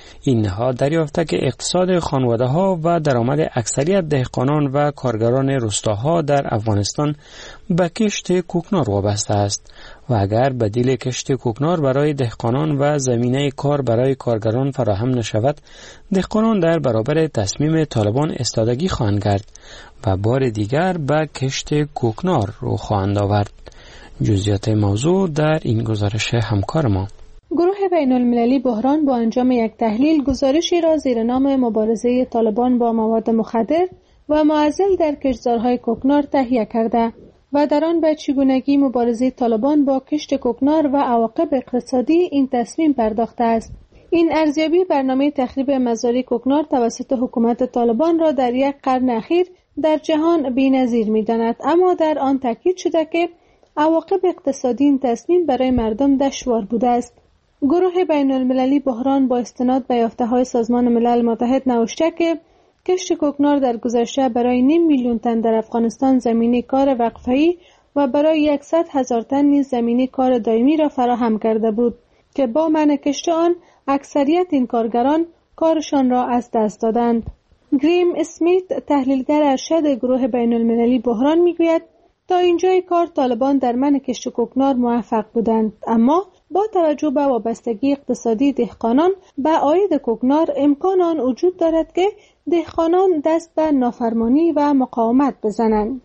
این نهاد دریافته که اقتصاد خانواده‌ها و درآمد اکثریت دهقانان و کارگران روستاها در افغانستان به کشت کوکنار وابسته است و اگر بدیل کشت کوکنار برای دهقانان و زمینه کار برای کارگران فراهم نشود، دهقانان در برابر تصمیم طالبان استادگی خواهند کرد و بار دیگر به کشت کوکنار رو خواهند آورد. جزئیات موضوع در این گزارش همکار ما. گروه بین المللی بحران با انجام یک تحلیل گزارشی را زیر نام مبارزه طالبان با مواد مخدر و معضل در کشتزارهای کوکنار تهیه کرده و در آن به چگونگی مبارزه طالبان با کشت کوکنار و عواقب اقتصادی این تصمیم پرداخته است. این ارزیابی برنامه تخریب مزارع کوکنار توسط حکومت طالبان را در یک قرن اخیر در جهان بی‌نظیر می‌داند، اما در آن تاکید شده که عواقب اقتصادی این تصمیم برای مردم دشوار بوده است. گروه بین المللی بحران با استناد به یافته‌های سازمان ملل متحد نوشته که کشت کوکنار در گذشته برای 5 میلیون تن در افغانستان زمینه کار وقفه‌ای و برای 100,000 تن نیز زمینه کار دائمی را فراهم کرده بود که با منع کشت آن اکثریت این کارگران کارشان را از دست دادند. گریم اسمیت تحلیلگر ارشد گروه بین المللی بحران میگوید تا اینجای کار طالبان در منع کشت کوکنار موفق بودند، اما با توجه به وابستگی اقتصادی دهقانان به عاید کوکنار امکان آن وجود دارد که دهقانان دست به نافرمانی و مقاومت بزنند.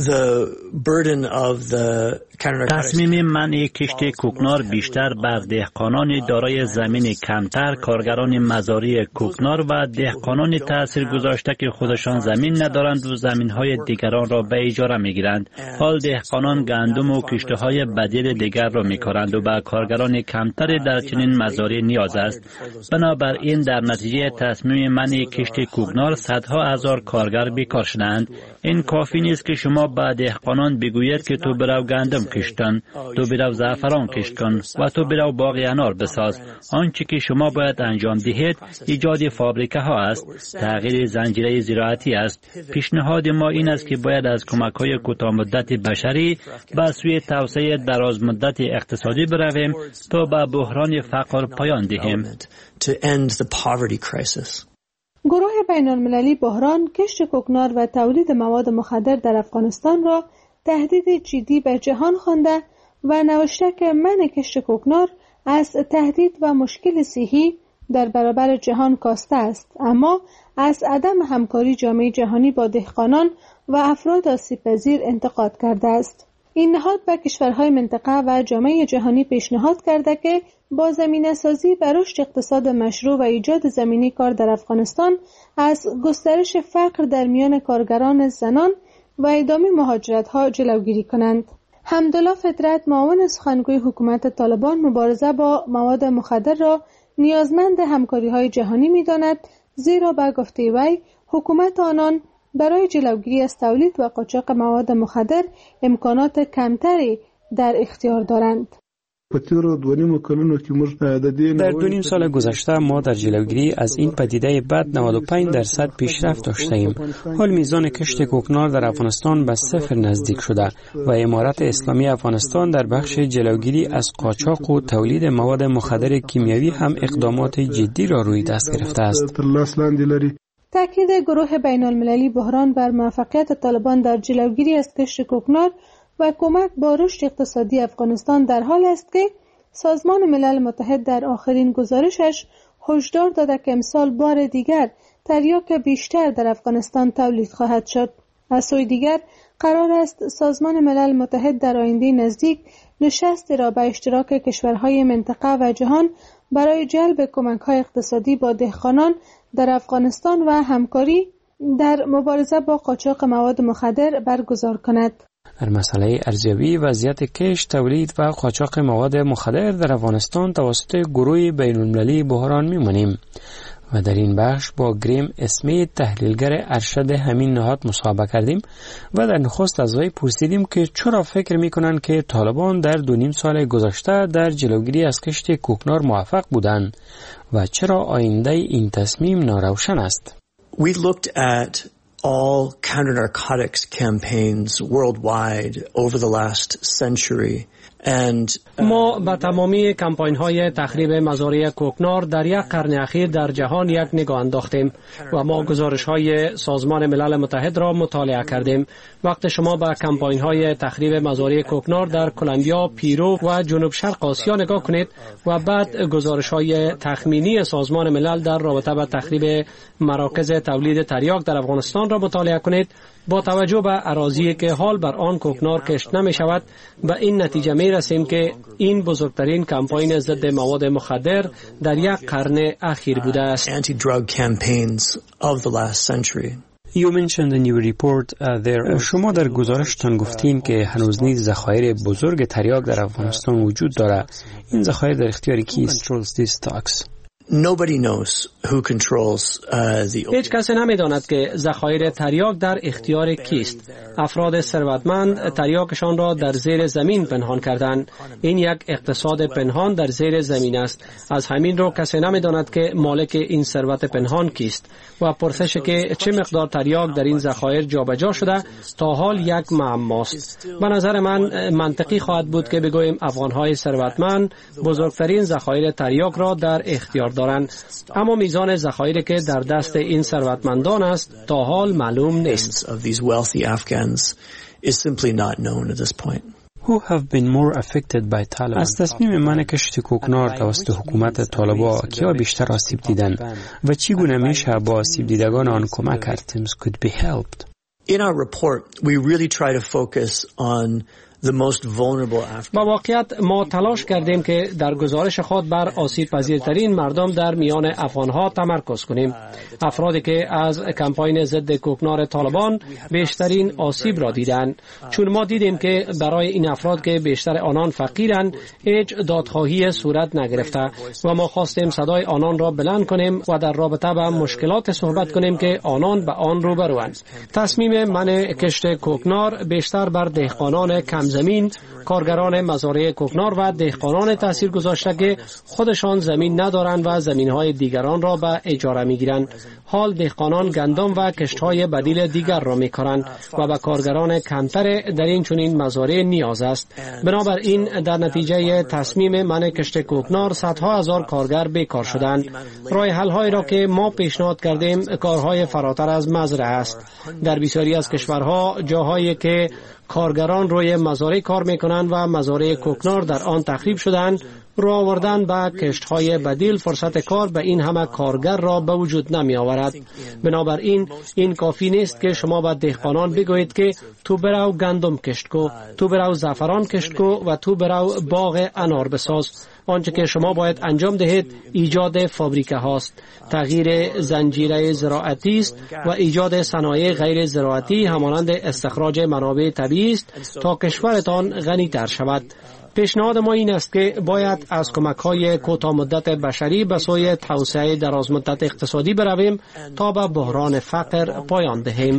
تصمیم منع کشت کوکنار بیشتر بر دهقانان دارای زمین کمتر، کارگران مزارع کوکنار و دهقانان تأثیر گذاشته که خودشان زمین ندارند و زمین‌های دیگران را به اجاره می‌گیرند. حال دهقانان گندم و کشت‌های بدیل دیگر را می‌کارند و به کارگران کمتر در چنین مزارع نیاز است. بنابراین در نتیجه تصمیم منع کشت کوکنار صدها هزار کارگر بیکار شدند. این کافی نیست که شما به دهقانان بگوید که تو برو گندم کشت کن، تو برو زعفران کشت کن و تو برو باغ انار بساز. آنچه که شما باید انجام دهید ایجاد فابریکه ها است، تغییر زنجیره زراعتی است. پیشنهاد ما این است که باید از کمک‌های کوتاه مدت بشری به سوی توسعه دراز مدت اقتصادی برویم تا به بحران فقر پایان دهیم. گروه بین المللی بحران کشت کوکنار و تولید مواد مخدر در افغانستان را تهدید جدی به جهان خوانده و نوشته که منع کشت کوکنار از تهدید و مشکل صحی در برابر جهان کاسته است، اما از عدم همکاری جامعه جهانی با دهقانان و افراد آسیب‌پذیر انتقاد کرده است. این نهاد به کشورهای منطقه و جامعه جهانی پیشنهاد کرده که با زمینه‌سازی و رشد اقتصاد مشروع و ایجاد زمینه کار در افغانستان از گسترش فقر در میان کارگران زنان و ادامه مهاجرت‌ها جلوگیری کنند. حمدالله فطرت معاون سخنگوی حکومت طالبان مبارزه با مواد مخدر را نیازمند همکاری‌های جهانی می‌داند، زیرا به گفته وی حکومت آنان برای جلوگیری از تولید و قاچاق مواد مخدر امکانات کمتری در اختیار دارند. در 2.5 سال گذشته ما در جلوگیری از این پدیده بد 95% پیشرفت داشته ایم. حال میزان کشت کوکنار در افغانستان به 0 نزدیک شده و امارت اسلامی افغانستان در بخش جلوگیری از قاچاق و تولید مواد مخدر کیمیایی هم اقدامات جدی را روی دست گرفته است. تأکید گروه بین المللی بحران بر موفقیت طالبان در جلوگیری از کشت کوکنار و کمک با رشد اقتصادی افغانستان در حال است که سازمان ملل متحد در آخرین گزارشش هشدار داده که امسال بار دیگر تریاک بیشتر در افغانستان تولید خواهد شد. از سوی دیگر قرار است سازمان ملل متحد در آینده نزدیک نشستی را به اشتراک کشورهای منطقه و جهان برای جلب کمک‌های اقتصادی با دهقانان در افغانستان و همکاری در مبارزه با قاچاق مواد مخدر برگزار کند. در مسئله ارزیابی وضعیت کشت، تولید و قاچاق مواد مخدر در افغانستان توسط گروه بین المللی بحران می‌مانیم و در این بخش با گریم اسمیت تحلیلگر ارشد همین نهاد مصاحبه کردیم و در نخست از وی پرسیدیم که چرا فکر می‌کنند که طالبان در 2.5 سال گذشته در جلوگیری از کشت کوکنار موفق بودند و چرا آینده این تصمیم ناروشن است. all counter-narcotics campaigns worldwide over the last century. ما به تمامی کمپاین های تخریب مزارع کوکنار در یک قرن اخیر در جهان یک نگاه انداختیم و ما گزارش های سازمان ملل متحد را مطالعه کردیم. وقت شما به کمپاین های تخریب مزارع کوکنار در کلمبیا، پیرو و جنوب شرق آسیا نگاه کنید و بعد گزارش های تخمینی سازمان ملل در رابطه با تخریب مراکز تولید تریاک در افغانستان را مطالعه کنید، با توجه به اراضی که حال بر آن کوکنار کشت نمی شود، به این نتیجه می رسیم که این بزرگترین کمپاین ضد مواد مخدر در یک قرن اخیر بوده است. شما در گزارشتان گفتیم که هنوز نیز ذخایر بزرگ تریاک در افغانستان وجود دارد. این ذخایر در اختیار کیست؟ Nobody knows who controls هیچ کس نمیداند که ذخایر تریاک در اختیار کیست. افراد ثروتمند تریاکشان را در زیر زمین پنهان کردند. این یک اقتصاد پنهان در زیر زمین است. از همین رو کسی نمیداند که مالک این ثروت پنهان کیست و پرسش که چه مقدار تریاک در این ذخایر جابجا شده تا حال یک معماست. به نظر من منطقی خواهد بود که بگوییم افغان‌های ثروتمند بزرگترین ذخایر تریاک را در اختیار دارند، اما میزان ذخایری که در دست این ثروتمندان است تا حال معلوم نیست. از تصمیم منع کشت کوکنار توسط حکومت طالبان کیا بیشتر آسیب دیدند و چگونه میشه با آسیب دیدگان آن کمک کرد؟ In our report, we really try to focus on the most vulnerable Afghans. با واقعیت ما تلاش کردیم که در گزارش خود بر آسیب پذیرترین مردم در میان افغانها تمرکز کنیم. افرادی که از کمپاین ضد کوکنار طالبان بیشترین آسیب را دیدند، چون ما دیدیم که برای این افراد که بیشتر آنان فقیرند هیچ دادخواهی صورت نگرفته و ما خواستیم صدای آنان را بلند کنیم و در رابطه با مشکلات صحبت کنیم که آنان به آن روبروند. تصمیم منع کشت کوکنار بیشتر بر دهقانان کمزمین، کارگران مزارع کوکنار و دهقانان تاثیر گذاشته که خودشان زمین ندارند و زمینهای دیگران را به اجاره میگیرند. حال دهقانان گندم و کشتهای بدیل دیگر را میکارند و به کارگران کمتر در این چنین مزارع نیاز است. بنابراین در نتیجه تصمیم منع کشت کوکنار صدها هزار کارگر بیکار شدند. راه حل هایی را که ما پیشنهاد کردیم کارهای فراتر از مزرعه است. در بسیاری از کشورها جاهایی که کارگران روی مزارع کار میکنند و مزارع کوکنار در آن تخریب شدند، رو آوردن به کشتهای بدیل فرصت کار به این همه کارگر را به وجود نمی آورد. بنابراین این کافی نیست که شما به دهقانان بگویید که تو برو گندم کشت کو، تو برو زعفران کشت کو و تو برو باغ انار بساز. آنچه که شما باید انجام دهید ایجاد فابریکه هاست، تغییر زنجیره زراعتی است و ایجاد صنایع غیر زراعتی همانند استخراج منابع طبیعی است تا کشورتان غنی‌تر شود. پیشنهاد ما این است که باید از کمک‌های کوتاه مدت بشری به سوی توسعه درازمدت اقتصادی برویم تا به بحران فقر پایان دهیم.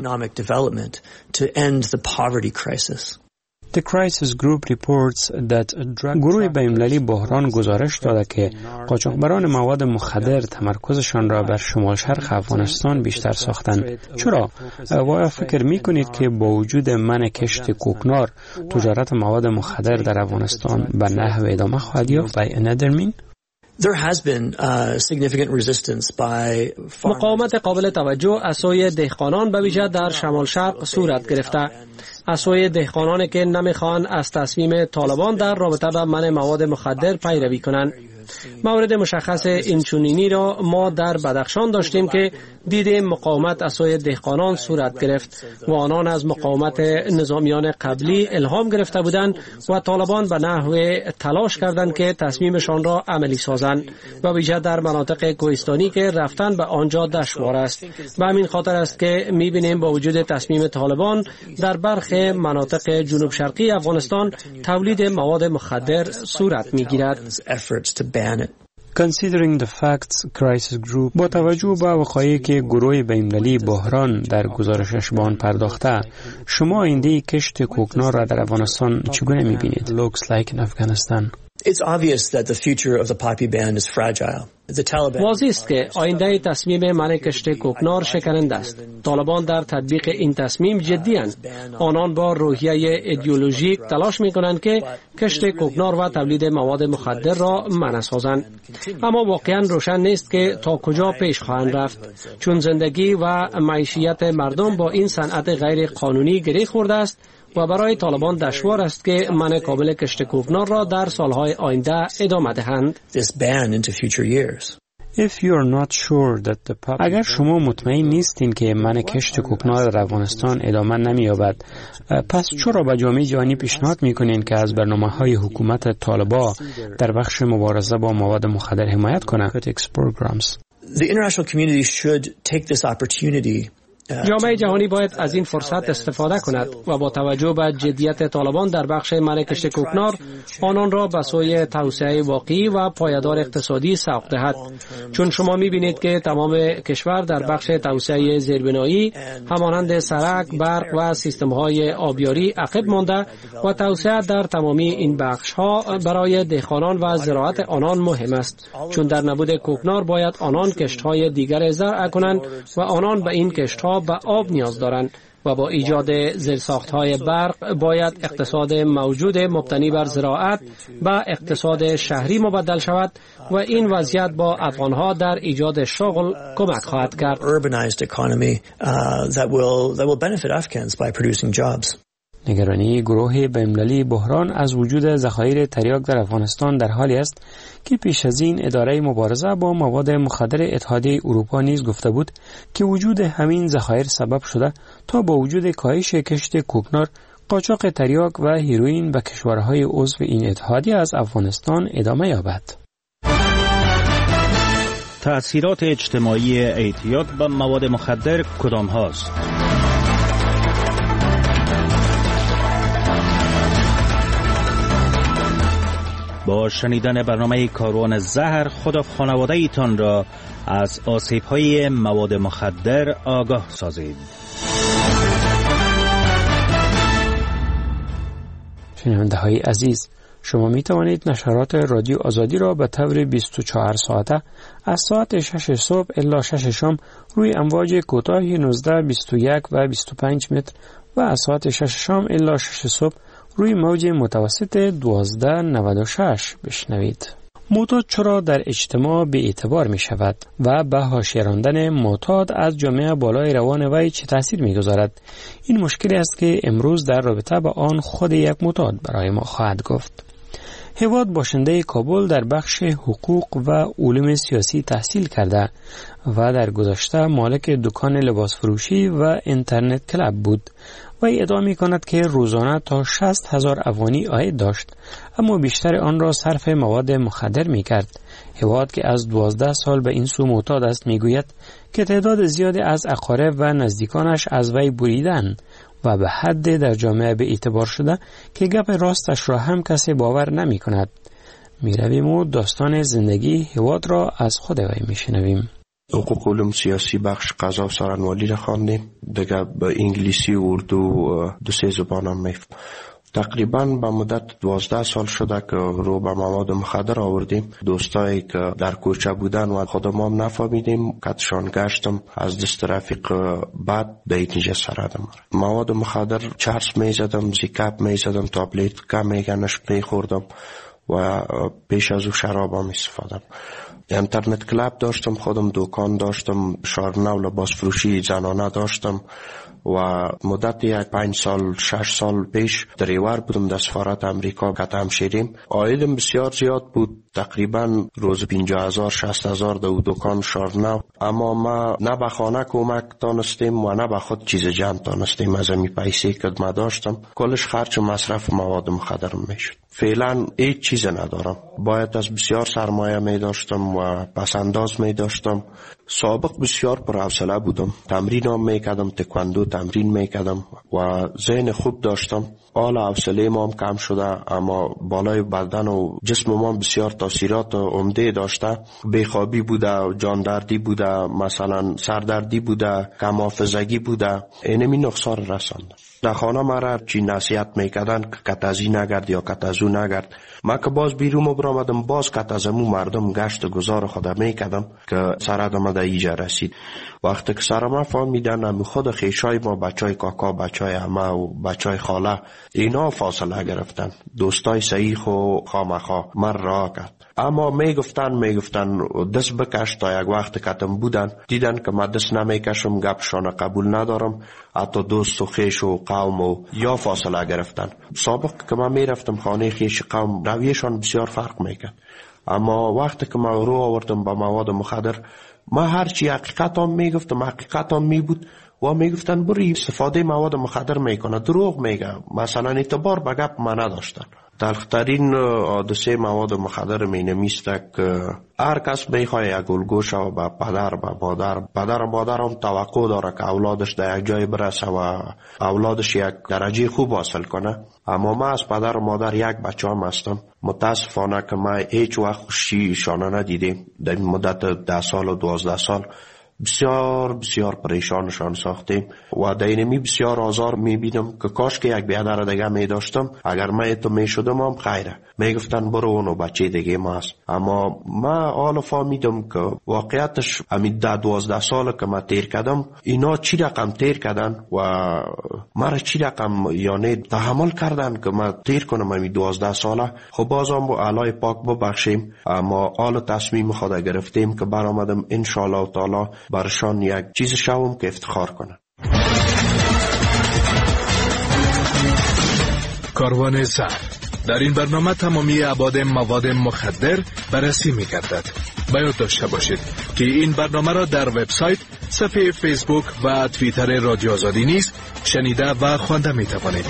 گروه بین‌المللی بحران گزارش داده که قاچاقبران مواد مخدر تمرکزشان را بر شمال شرق افغانستان بیشتر ساختند. چرا؟ آیا فکر می‌کنید که با وجود منع کشت کوکنار تجارت مواد مخدر در افغانستان به نحو ادامه خواهد یافت؟ There has been significant resistance by مقاومت قابل توجه از سوی دهقانان به ویژه در شمال شرق صورت گرفته. از سوی دهقانانی که نمیخوان از تصمیم طالبان در رابطه با منع مواد مخدر پیروی کنند. مورد مشخص اینچنینی را ما در بدخشان داشتیم که دیدیم مقاومت از سوی دهقانان صورت گرفت و آنان از مقاومت نظامیان قبلی الهام گرفته بودند و طالبان به نحو تلاش کردند که تصمیمشان را عملی سازند و ویژه در مناطق کوهستانی که رفتن به آنجا دشوار است. به همین خاطر است که می‌بینیم با وجود تصمیم طالبان در برخی مناطق جنوب شرقی افغانستان تولید مواد مخدر صورت می‌گیرد. Considering the facts, Crisis Group با توجه به وقایعی که گروه بین‌المللی بحران در گزارشش به آن پرداخته، شما آینده کشت کوکنار را در افغانستان چگونه می‌بینید؟ It's obvious that the future of the poppy ban is fragile. واضح است که آینده تصمیم منع کشت کوکنار شکننده است. طالبان در تطبیق این تصمیم جدی اند. آنان با روحیه ایدئولوژیک تلاش می کنند که کشت کوکنار و تولید مواد مخدر را منع سازند. اما واقعا روشن نیست که تا کجا پیش خواهند رفت، چون زندگی و معیشت مردم با این صنعت غیر قانونی گره خورده است و برای طالبان دشوار است که منع کامل کشت کوکنار را در سالهای آینده ادامه دهند. اگر شما مطمئن نیستین که منع کشت کوکنار در افغانستان ادامه نمی‌یابد، پس چرا به جامعه جهانی پیشنهاد می‌کنین که از برنامه‌های حکومت طالبان در بخش مبارزه با مواد مخدر حمایت کنند؟ جامعه جهانی باید از این فرصت استفاده کند و با توجه به جدیت طالبان در بخش منع کشت کوکنار آنان را به سوی توسعه واقعی و پایدار اقتصادی سوق دهد. چون شما می‌بینید که تمام کشور در بخش توسعه زیربنایی همانند سرک، برق و سیستم‌های آبیاری عقب مانده و توسعه در تمامی این بخش‌ها برای دهقانان و زراعت آنان مهم است. چون در نبود کوکنار باید آنان کشت‌های دیگر زرع کنند و آنان به این کشت‌ها به آب نیاز دارند و با ایجاد زیرساخت‌های برق باید اقتصاد موجود مبتنی بر زراعت به اقتصاد شهری مبدل شود و این وضعیت با افغان‌ها در ایجاد شغل کمک خواهد کرد. نگرانی گروه بین‌المللی بحران از وجود ذخایر تریاک در افغانستان در حالی است که پیش از این اداره مبارزه با مواد مخدر اتحادیه اروپا نیز گفته بود که وجود همین ذخایر سبب شده تا با وجود کاهش کشت کوکنار، قاچاق تریاک و هیروئین به کشورهای عضو این اتحادیه از افغانستان ادامه یابد. تأثیرات اجتماعی اعتیاد به مواد مخدر کدام هاست؟ با شنیدن برنامه کاروان زهر خود و خانواده ایتان را از آسیب‌های مواد مخدر آگاه سازید. شنونده های عزیز، شما می توانید نشرات رادیو آزادی را به طور 24 ساعته از ساعت 6 صبح الی 6 شام روی امواج کوتاه 19، 21 و 25 متر و از ساعت 6 شام الی 6 صبح روی موج متوسط 1296 بشنوید. معتاد چرا در اجتماع به اعتبار می شود و به حاشیه راندن معتاد از جامعه بالای روان وی چه تاثیر می گذارد؟ این مشکلی است که امروز در رابطه با آن خود یک معتاد برای ما خواهد گفت. هواد باشنده کابل در بخش حقوق و علوم سیاسی تحصیل کرده و در گذشته مالک دکان لباس فروشی و اینترنت کلاب بود. و ادعا می کند که روزانه تا 60,000 افغانی عاید داشت، اما بیشتر آن را صرف مواد مخدر می کرد. هواد که از 12 سال به این سو معتاد است می گوید که تعداد زیادی از اقارب و نزدیکانش از وی بریدند و به حد در جامعه به اعتبار شده که گپ راستش را هم کسی باور نمی کند. می رویم و داستان زندگی هواد را از خود وی می شنویم. حقوق علوم سیاسی بخش قضا و سارنوالی را خواندیم. دیگه به انگلیسی و اردو 2-3 زبان هم میفهم. تقریبا به مدت 12 سال شده که رو به مواد مخدر آوردیم. دوستایی که در کوچه بودن و خودم هم نفهمیدیم کتشان گشتم از دست رفیق بعد به اینجا سردم. مواد مخدر چرس میزدم، زیکاپ میزدم، تابلیت کم میگنش میخوردم و پیش از او شراب هم استفادم. اینترنت کلاب داشتم، خودم دکان داشتم، شارنو لباس فروشی زنانه داشتم و مدت 5 سال 6 سال پیش دریور بودم در سفارت امریکا قدم شیریم. عایدم بسیار زیاد بود، تقریبا روز 50,000 60,000 در دکان شارنو، اما ما نه به خانه کمک دانستیم و نه به خود چیز جمع دانستیم. از امی پیسی که ما داشتم کلش خرچ مصرف مواد مخدر میشد. فعلا هیچ چیز ندارم، باید از بسیار سرمایه می داشتم و پسنداز می داشتم. سابق بسیار پرحوصله بودم، تمرین هم می کردم، تکواندو تمرین میکردم و ذهن خوب داشتم. حال حوصله ما هم کم شده، اما بالای بدن و جسم ما بسیار تاثیرات عمده داشته. بیخوابی بوده، جاندردی بوده، مثلا سردردی بوده، کم حافظگی بوده. اینمی نقصان رسانده. در خانه مرا چی نصیحت میکردن که کتازی نگرد یا کتازو نگرد. من که باز بیرون برآمدم، باز کتازمو مردم گشت گذار خودم میکردم که سردم در ایجا رسید. وقتی که سرما فهمیدن امی خود خیشای ما، بچای کاکا، بچای عمه و بچای خاله، اینا فاصله گرفتن. دوستای صحیح و خامخا من راه کرد. اما میگفتن دست بکش. تا یک وقت کتم بودن دیدن که من دست نمیکشم، گپشان قبول ندارم. حتی دوست و خیش و قوم و یا فاصله گرفتن. سابق که من میرفتم خانه خیش قوم، رویشان بسیار فرق میکرد. اما وقتی که من رو آوردم با مواد مخدر، من هرچی حقیقت هم میگفتم حقیقت هم میبود و میگفتن بری استفاده مواد مخدر میکنه، دروغ میگه، مثلا اعتبار به گپ من نداشتن. تلخترین حادثه مواد مخدر می نمیسته که هر کس میخواه یک الگو شو به پدر به مادر. پدر و مادر هم توقع داره که اولادش در یک جای برسه و اولادش یک درجه خوب حاصل کنه. اما من از پدر و مادر یک بچه هم هستم. متاسفانه که من هیچ وقت خوشی شانه ندیدیم. در مدت 10 سال و 12 سال بسیار پریشانشان ساختیم و در اینمی بسیار آزار میبینم که کاش که یک بیادر دیگه میداشتم. اگر من تو میشدم هم خیره، میگفتن برو اونو بچه دیگه ما هست. اما من حالا فهمیدم که واقعیتش همین 12 سال که من تیر کردم، اینا چی رقم تیر کردن و مرا چی رقم یعنی تحمل کردن که من تیر کنم همین 12 ساله. خب بازم با علای پاک ببخشیم، اما حالا تصمیم خود گرفتیم که برآمدم انشالله تعالی برشان یک چیز شوم که افتخار کنن. کاروان سر در این برنامه تمامی ابعاد مواد مخدر بررسی می‌گردد. باید داشته باشید که این برنامه را در وبسایت، صفحه فیسبوک و توییتر رادیو آزادی نیز شنیده و خوانده می‌توانید.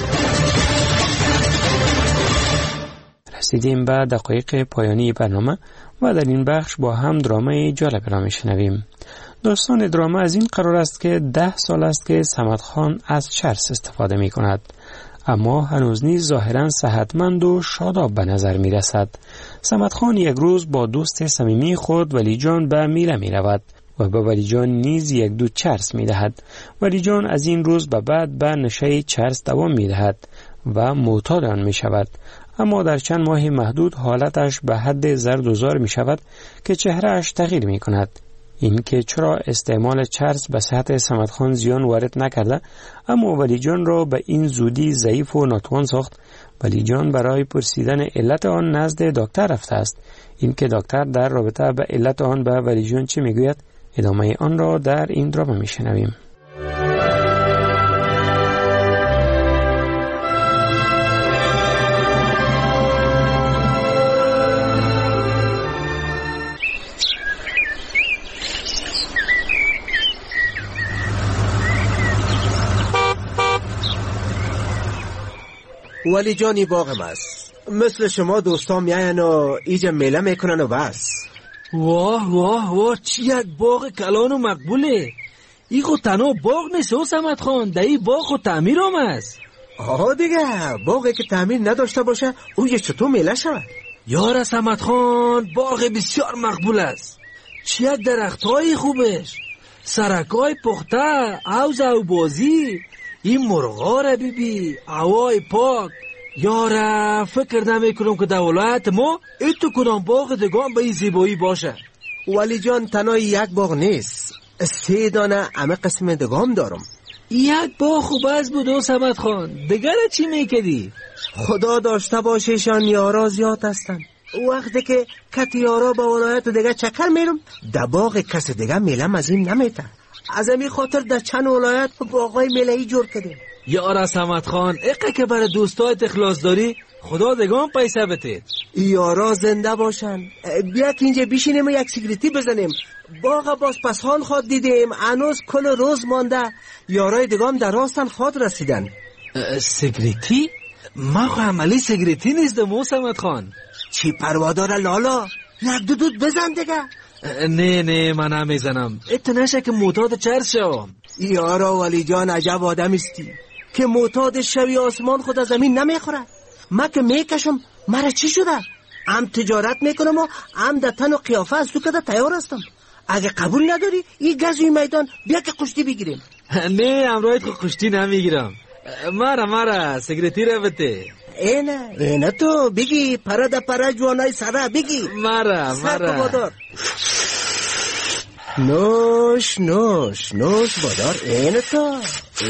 رسیدیم به دقایق پایانی برنامه و در این بخش با هم درامای جالب را می‌شنویم. داستان دراما از این قرار است که 10 سال است که صمد خان از چرس استفاده می کند، اما هنوز نیز ظاهراً صحتمند و شاداب به نظر می رسد. صمد خان یک روز با دوست صمیمی خود ولی جان به میله می رود و به ولی جان نیز یک دو چرس می دهد. ولی جان از این روز به بعد به نشه چرس دوام می دهد و معتاد آن می شود. اما در چند ماه محدود حالتش به حد زرد و زار می شود که چهرهش تغییر می کند. این که چرا استعمال چرس به صحت صمد خان زیان وارد نکرده، اما ولی جان را به این زودی ضعیف و ناتوان ساخت. ولی جان برای پرسیدن علت آن نزد دکتر رفته است. این که دکتر در رابطه به علت آن به ولی جان چه میگوید، ادامه آن را در این دراما میشنویم. ولی جانی باغم است. مثل شما دوستان میاین و ایجا میله میکنن و بس. واه واه واه، چی یک باغ کلان و مقبوله. ای خود تنها باغ نیست و صمد خان، در ای باغ خود تعمیر هم است. آها دیگه، باغی که تعمیر نداشته باشه او یه چطور میله شود؟ یار صمد خان، باغ بسیار مقبول است. چی یک درخت های خوبش، سرکای پخته، عوض او بازی، این مرغا را بیبی، هوای پاک. یاره فکر نمی کنم که در ولایت ما ایتو کدام باغ دگان به این زیبایی باشه. ولی جان تنها یک باغ نیست، 3 دانه همه قسم دگام دارم. یک باغ خوب از بود و صمد خان، دیگر چی میکدی؟ خدا داشته باشه شان یارا زیاد هستن. وقتی که کت یارا با ولایت دیگه چکر میرم، در باغ کس دیگه میلم از این نمیته. از همین خاطر در چند ولایت باغای میله‌ای جور کردیم. یارا صمد خان، اقه که برای دوستایت اخلاص داری، خدا دگان پیسه بده. یارا زنده باشن. بیا که اینجا بشینیم و یک سیگریتی بزنیم. باغ باز پس حال خود دیدیم، هنوز کل روز مانده. یارای دگان در راستن خود رسیدن. سیگریتی؟ ما خو عملی سیگریتی نیستم و صمد خان. چی پروادار لالا؟ یک دود بزن دیگه. نه من نمیزنم. ات نشه که معتاد چرس شوم. یارا ولی جان عجب آدم استی که معتاد شوی آسمان خود از زمین نمیخوره. ما که میکشم مرا چی شده؟ هم تجارت میکنم و هم در تن و قیافه از تو کده تیار هستم. اگه قبول نداری این گزوی میدان بیا که کشتی بگیریم. نه امروز خود کشتی نمیگیرم. مرا سکرتری بته. اینه تو بگی پرا دا پرا جوانای سرا بگی مرا نوش بادار. اینه تو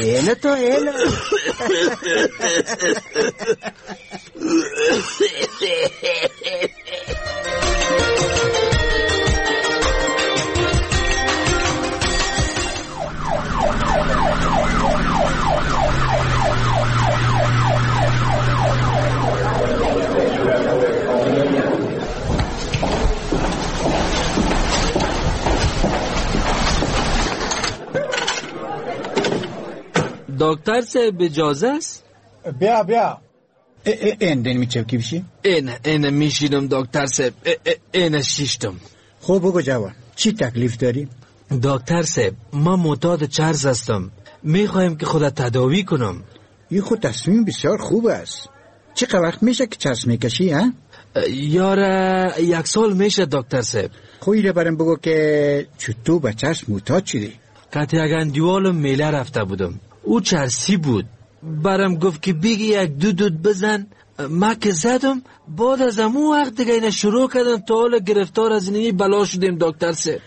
دکتر صاحب اجازه است؟ بیا این میچه کی بشی؟ این میشیدم دکتر صاحب. این شیشتم. خب بگو جوان چی تکلیف داری؟ دکتر صاحب ما معتاد چرس هستم. میخوایم که خودت تداوی کنم. این خود تصمیم بسیار خوب است. چقدر وقت میشه که چرس میکشی ها؟ یاره 1 سال میشه دکتر صاحب. خویره برم بگو که چطور به چرس معتاد شدی؟ کتی اگن دیوالم میله رفته بودم. او چرسی بود. برم گفت که بگی 1 دود بزن. ما که زدم بعد از امو وقت دیگه اینه شروع کردم تا حالا گرفتار از اینی بلا شدیم دکتر صاحب.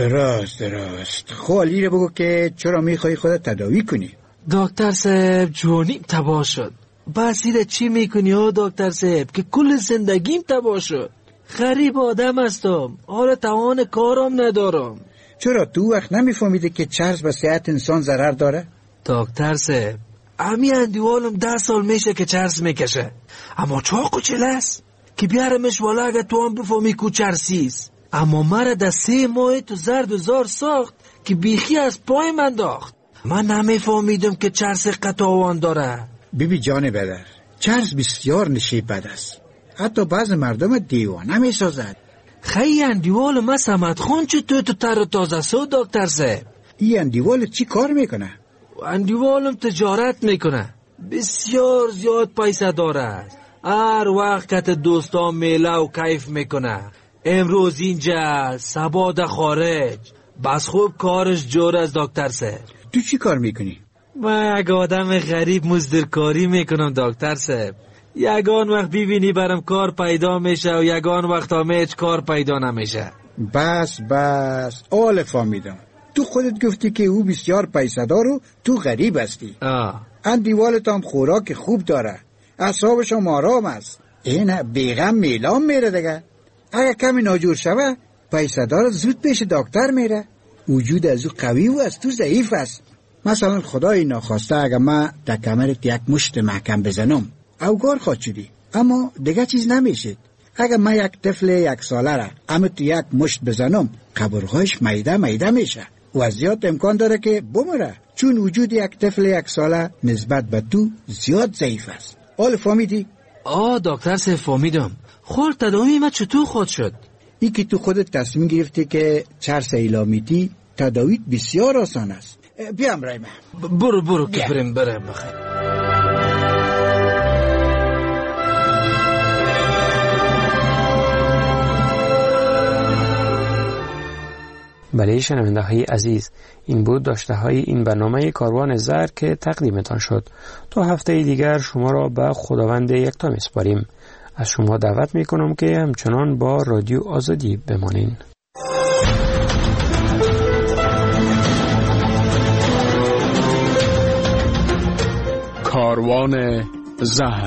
درست خب علی رو بگو که چرا میخوای خودت تداوی کنی؟ دکتر صاحب جوانیم تباه شد. بس ایره چی میکنی ها دکتر صاحب که کل زندگیم تباه شد. غریب آدم هستم. حالا توان کارم ندارم. چرا تو وقت نمیفهمیده که چرس به صحت انسان ضرر داره؟ دکتر صاحب امی اندیوالم 10 سال میشه که چرس میکشه. اما چاقو چله است که بیارمش والا اگه تو هم بفهمی کو چرسیست. اما مرا در 3 ماه تو زرد و زار ساخت که بیخی از پای من داخت. من نمیفهمیدم که چرس قطاوان داره. بیبی جان بدر چرس بسیار نشیب بد است. حتی بعض مردم دیوانه میسازد. خیلی اندیوال ما سمت خون چطور تو تر و تازه سو دکتر صاحب؟ این اندیوال چی کار میکنه؟ اندیوالم تجارت میکنه. بسیار زیاد پیسه داره. هر وقت دوستان میله و کیف میکنه. امروز اینجا سبا در خارج. بس خوب کارش جور از دکتر صاحب. تو چی کار میکنی؟ من یک آدم غریب مزدورکاری میکنم دکتر صاحب. یگان وقت ببینی برم کار پیدا میشه و یگان وقت هم هیچ کار پیدا نمیشه. بس آل فهمیدم. تو خودت گفتی که او بسیار پیسه دار و تو غریب هستی. اندیوالت هم خوراک خوب داره. اعصابش هم آرام است. این بیغم میلام میره دیگه. اگه کمی ناجور شوه پیسه دار زود پیش دکتر میره. وجود از او قوی و از تو ضعیف است. مثلا خدای ناخواسته اگه ما در کمرت 1 مشت محکم بزنم اوگار خواهد شدی. اما دیگه چیز نمیشید. اگه ما 1 طفل 1 ساله را اما تو 1 مشت بزنم قبرهاش میده میشه و زیاد امکان داره که بمره. چون وجود 1 طفل 1 ساله نسبت به تو زیاد ضعیف است. حال فهمیدی؟ دکتر صاحب فهمیدم. خود تداوی ما چطور خود شد؟ ای که تو خودت تصمیم گرفتی که چرس ایلامیتی تداویت بسیار آسان است. بیام رای من. برو که بریم بخیر. بله شنونده های عزیز، این بود داشته های این برنامه کاروان زر که تقدیمتان شد. تا هفته دیگر شما را به خداوند یکتا میسپاریم. از شما دعوت میکنم که همچنان با رادیو آزادی بمانین. کاروان زهر.